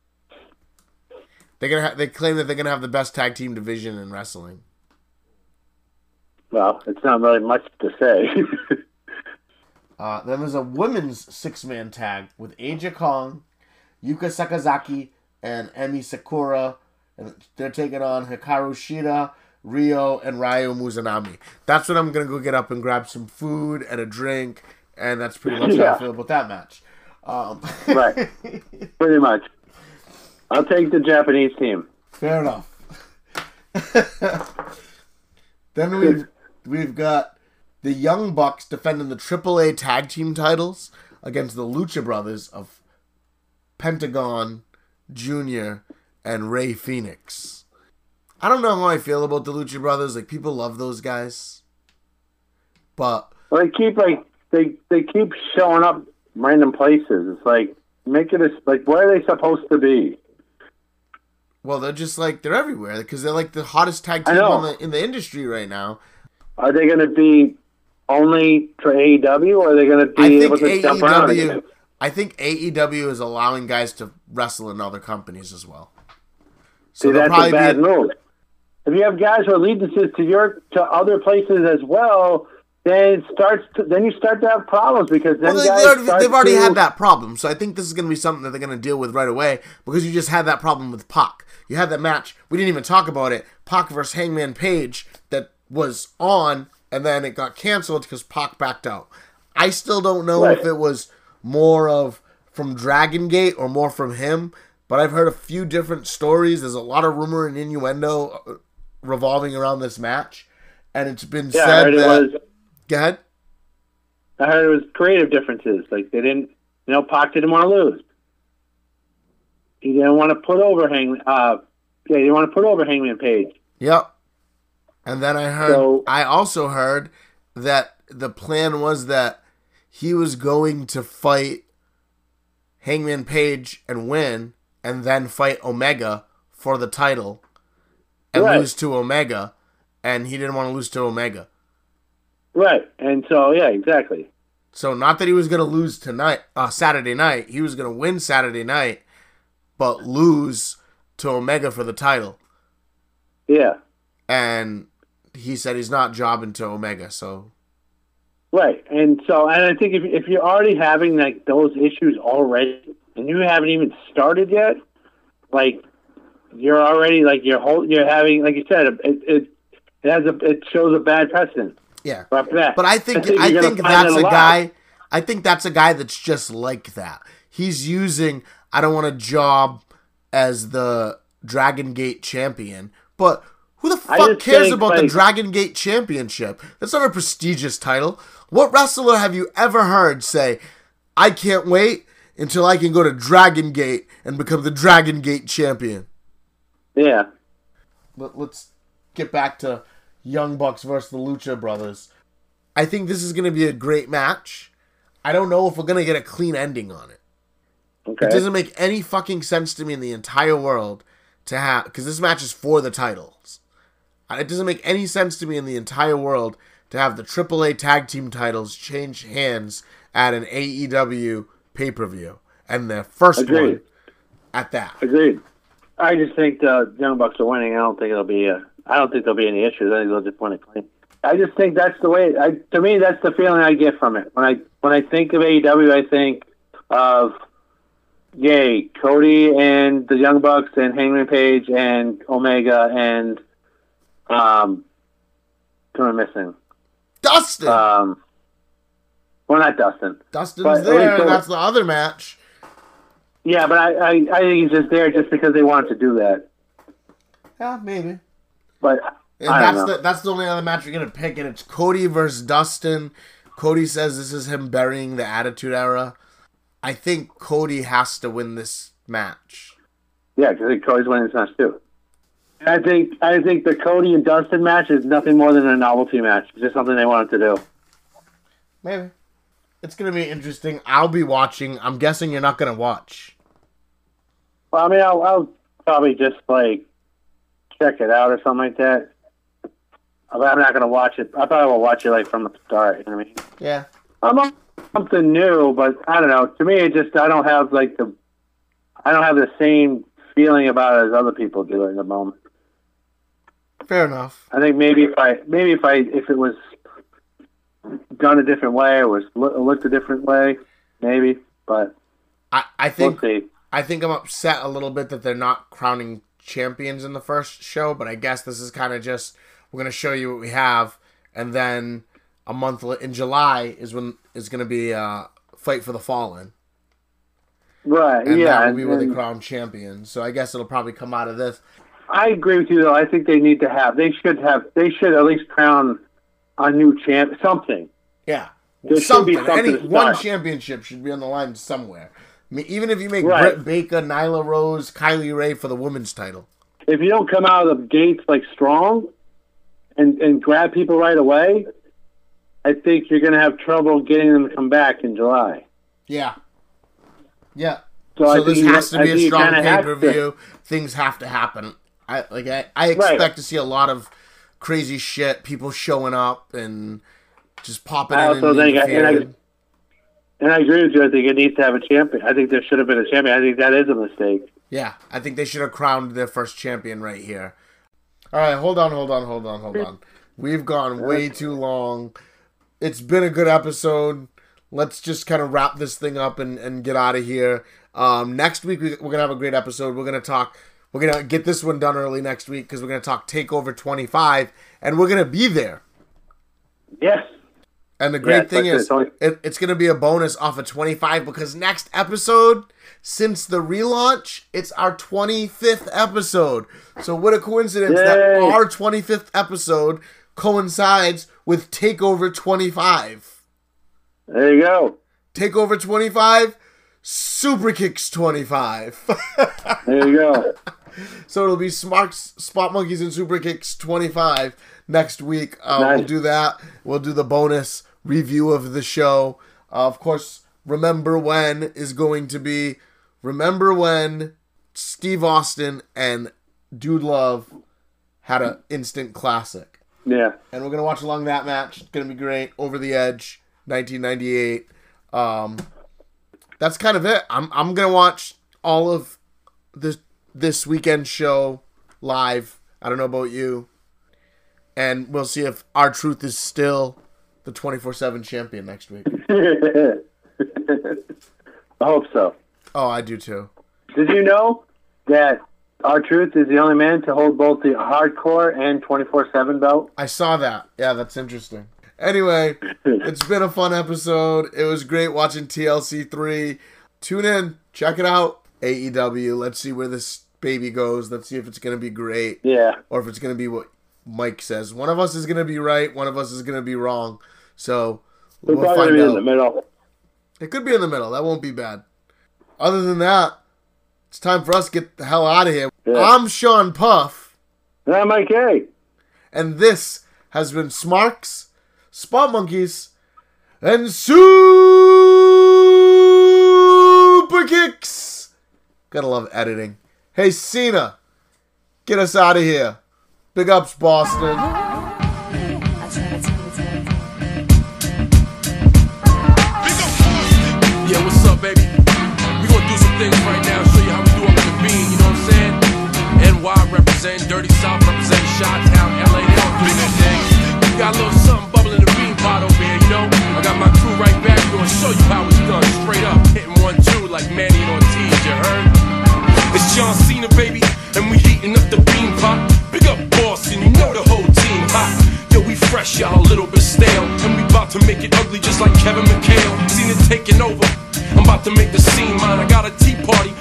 They claim that they're gonna have the best tag team division in wrestling. Well, it's not really much to say. Then there's a women's 6-man tag with Aja Kong, Yuka Sakazaki, and Emi Sakura. And they're taking on Hikaru Shida, Rio, and Ryo Mizunami. That's what I'm going to go get up and grab some food and a drink. And that's pretty much how I feel about that match. Right. Pretty much. I'll take the Japanese team. Fair enough. Then we've got the Young Bucks defending the AAA tag team titles against the Lucha Brothers of Pentagon Jr. and Rey Fenix. I don't know how I feel about the Lucha Brothers. People love those guys, but they keep they keep showing up random places. It's make it where are they supposed to be? Well, they're just they're everywhere because they're the hottest tag team in the industry right now. Are they going to be only for AEW, or are they going to be able to jump around again? I think AEW is allowing guys to wrestle in other companies as well. So that's a bad move. If you have guys who are allegiances to other places as well, then you start to have problems because then they've already had that problem. So I think this is going to be something that they're going to deal with right away because you just had that problem with Pac. You had that match. We didn't even talk about it. Pac versus Hangman Page that was on, and then it got canceled because Pac backed out. I still don't know if it was more of from Dragon Gate or more from him, but I've heard a few different stories. There's a lot of rumor and innuendo revolving around this match, and it's been said that... Go ahead. I heard it was creative differences. They didn't... Pac didn't want to lose. He didn't want to put over Hangman... he didn't want to put over Hangman Page. Yep. And then I also heard that the plan was that he was going to fight Hangman Page and win, and then fight Omega for the title and lose to Omega, and he didn't want to lose to Omega. Right, and so, yeah, exactly. So not that he was going to lose tonight, Saturday night. He was going to win Saturday night, but lose to Omega for the title. Yeah. And he said he's not jobbing to Omega, so... Right, and I think if you're already having those issues already, and you haven't even started yet, you're already you're having, like you said, it shows a bad precedent. Yeah, right after that. But I think that's a guy. I think that's a guy that's just like that. He's using, I don't want to job as the Dragon Gate champion, but who the fuck cares about the Dragon Gate championship? That's not a prestigious title. What wrestler have you ever heard say, I can't wait until I can go to Dragon Gate and become the Dragon Gate champion? Yeah. But let's get back to Young Bucks versus the Lucha Brothers. I think this is going to be a great match. I don't know if we're going to get a clean ending on it. Okay. It doesn't make any fucking sense to me in the entire world to have... Because this match is for the titles. It doesn't make any sense to me in the entire world to have the AAA tag team titles change hands at an AEW pay-per-view. And their first one at that. Agreed. I just think the Young Bucks are winning. I don't think there'll be any issues. I think they'll just win it clean. I just think that's the way. To me, that's the feeling I get from it. When I think of AEW, I think of Cody and the Young Bucks and Hangman Page and Omega and who am I missing? Dustin. Well, not Dustin. Dustin's there, and that's the other match. Yeah, but I think he's just there just because they wanted to do that. Yeah, maybe. But And that's the only other match you're gonna pick, and it's Cody versus Dustin. Cody says this is him burying the Attitude Era. I think Cody has to win this match. Yeah, because I think Cody's winning this match too. I think the Cody and Dustin match is nothing more than a novelty match. It's just something they wanted to do. Maybe. It's going to be interesting. I'll be watching. I'm guessing you're not going to watch. Well, I mean, I'll probably just, like, check it out or something like that. I'm not going to watch it. I probably will watch it, like, from the start. You know what I mean? Yeah. I'm on something new, but I don't know. To me, it just, I don't have the same feeling about it as other people do at the moment. Fair enough. I think maybe if it was done a different way or was looked a different way, maybe. But I think we'll see. I think I'm upset a little bit that they're not crowning champions in the first show, but I guess this is kind of just, we're going to show you what we have, and then a month in July is when it's going to be Fight for the Fallen. Right, and yeah. that will be where they crown champions. So I guess it'll probably come out of this. I agree with you, though. I think they should at least crown a new champ, something. Yeah. There should be something. One championship should be on the line somewhere. I mean, even if you make Right. Britt Baker, Nyla Rose, Kylie Ray for the women's title. If you don't come out of the gates like strong and grab people right away, I think you're going to have trouble getting them to come back in July. Yeah. Yeah. So So I this think has to be a strong kinda have pay-per-view. Things have to happen. I expect Right. to see a lot of crazy shit, people showing up and just popping I in also and think, interfering. and I agree with you. I think it needs to have a champion. I think there should have been a champion. I think that is a mistake. Yeah, I think they should have crowned their first champion right here. All right, hold on. We've gone way too long. It's been a good episode. Let's just kind of wrap this thing up and get out of here. Next week, we're going to have a great episode. We're going to get this one done early next week because we're going to talk TakeOver 25, and we're going to be there. Yes. And the great thing is, it's going to be a bonus off of 25 because next episode, since the relaunch, it's our 25th episode. So what a coincidence that our 25th episode coincides with TakeOver 25. There you go. TakeOver 25, Super Kicks 25. There you go. So it'll be Spot Monkeys and Super Kicks 25 next week. Nice. We'll do that. We'll do the bonus review of the show. Of course, Remember When is going to be Remember When Steve Austin and Dude Love had an instant classic. Yeah. And we're going to watch along that match. It's going to be great. Over the Edge, 1998. That's kind of it. I'm going to watch all of this weekend show live. I don't know about you. And we'll see if R-Truth is still the 24/7 champion next week. I hope so. Oh, I do too. Did you know that R-Truth is the only man to hold both the hardcore and 24/7 belt? I saw that. Yeah, that's interesting. Anyway, it's been a fun episode. It was great watching TLC 3. Tune in. Check it out. AEW. Let's see where this baby goes. Let's see if it's going to be great. Yeah. Or if it's going to be what Mike says. One of us is going to be right. One of us is going to be wrong. So We're we'll probably find gonna be out. in the middle. It could be in the middle. That won't be bad. Other than that, it's time for us to get the hell out of here. Yeah. I'm Sean Puff. And I'm Mike A. And this has been Smarks, Spot Monkeys, and Super Kicks. Gotta love editing. Hey, Cena, get us out of here. Big ups, Boston. Yeah, what's up, baby? We gonna do some things right now, show you how we do them in the bean, you know what I'm saying? NY representing, Dirty South representing, Chi-Town, LA, they all doing their thing. We got a little something bubbling in the bean pot over here, you know? I got my crew right back, we gonna show you how it's done, straight up, hitting 1-2 like Manny and Ortiz, you heard? It's John Cena, baby, and we heating up the bean pot. Big up Boston, you know the whole team hot. Yo, we fresh, y'all, a little bit stale, and we about to make it ugly just like Kevin McHale. Cena taking over, I'm about to make the scene mine. I got a tea party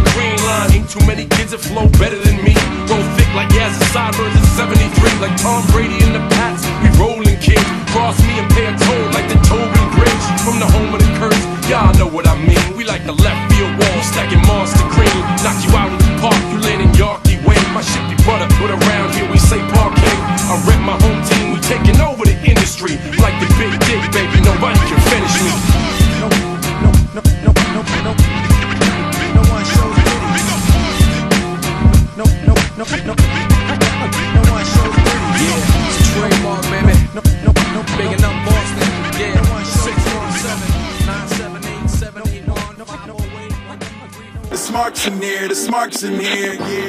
green line. Ain't too many kids that flow better than me. Roll thick like Yazzie Sideburns in 73. Like Tom Brady in the Pats, we rolling kids. Cross me and pay a toll like the Tobin Bridge. From the home of the curse, y'all know what I mean. We like the left field wall, stacking monster cream. Knock you out in the park, you land in Yorkie way. My shit be butter, but around here we say parquet. I rep my home team, we taking over the industry. Like the big dick, baby, nobody can finish me. No one shows pity. No one shows pity. Yeah, it's a trademark, baby. Big enough Boston. Yeah, 617-978-781508. The Smarks in here, the Smarks in here, yeah.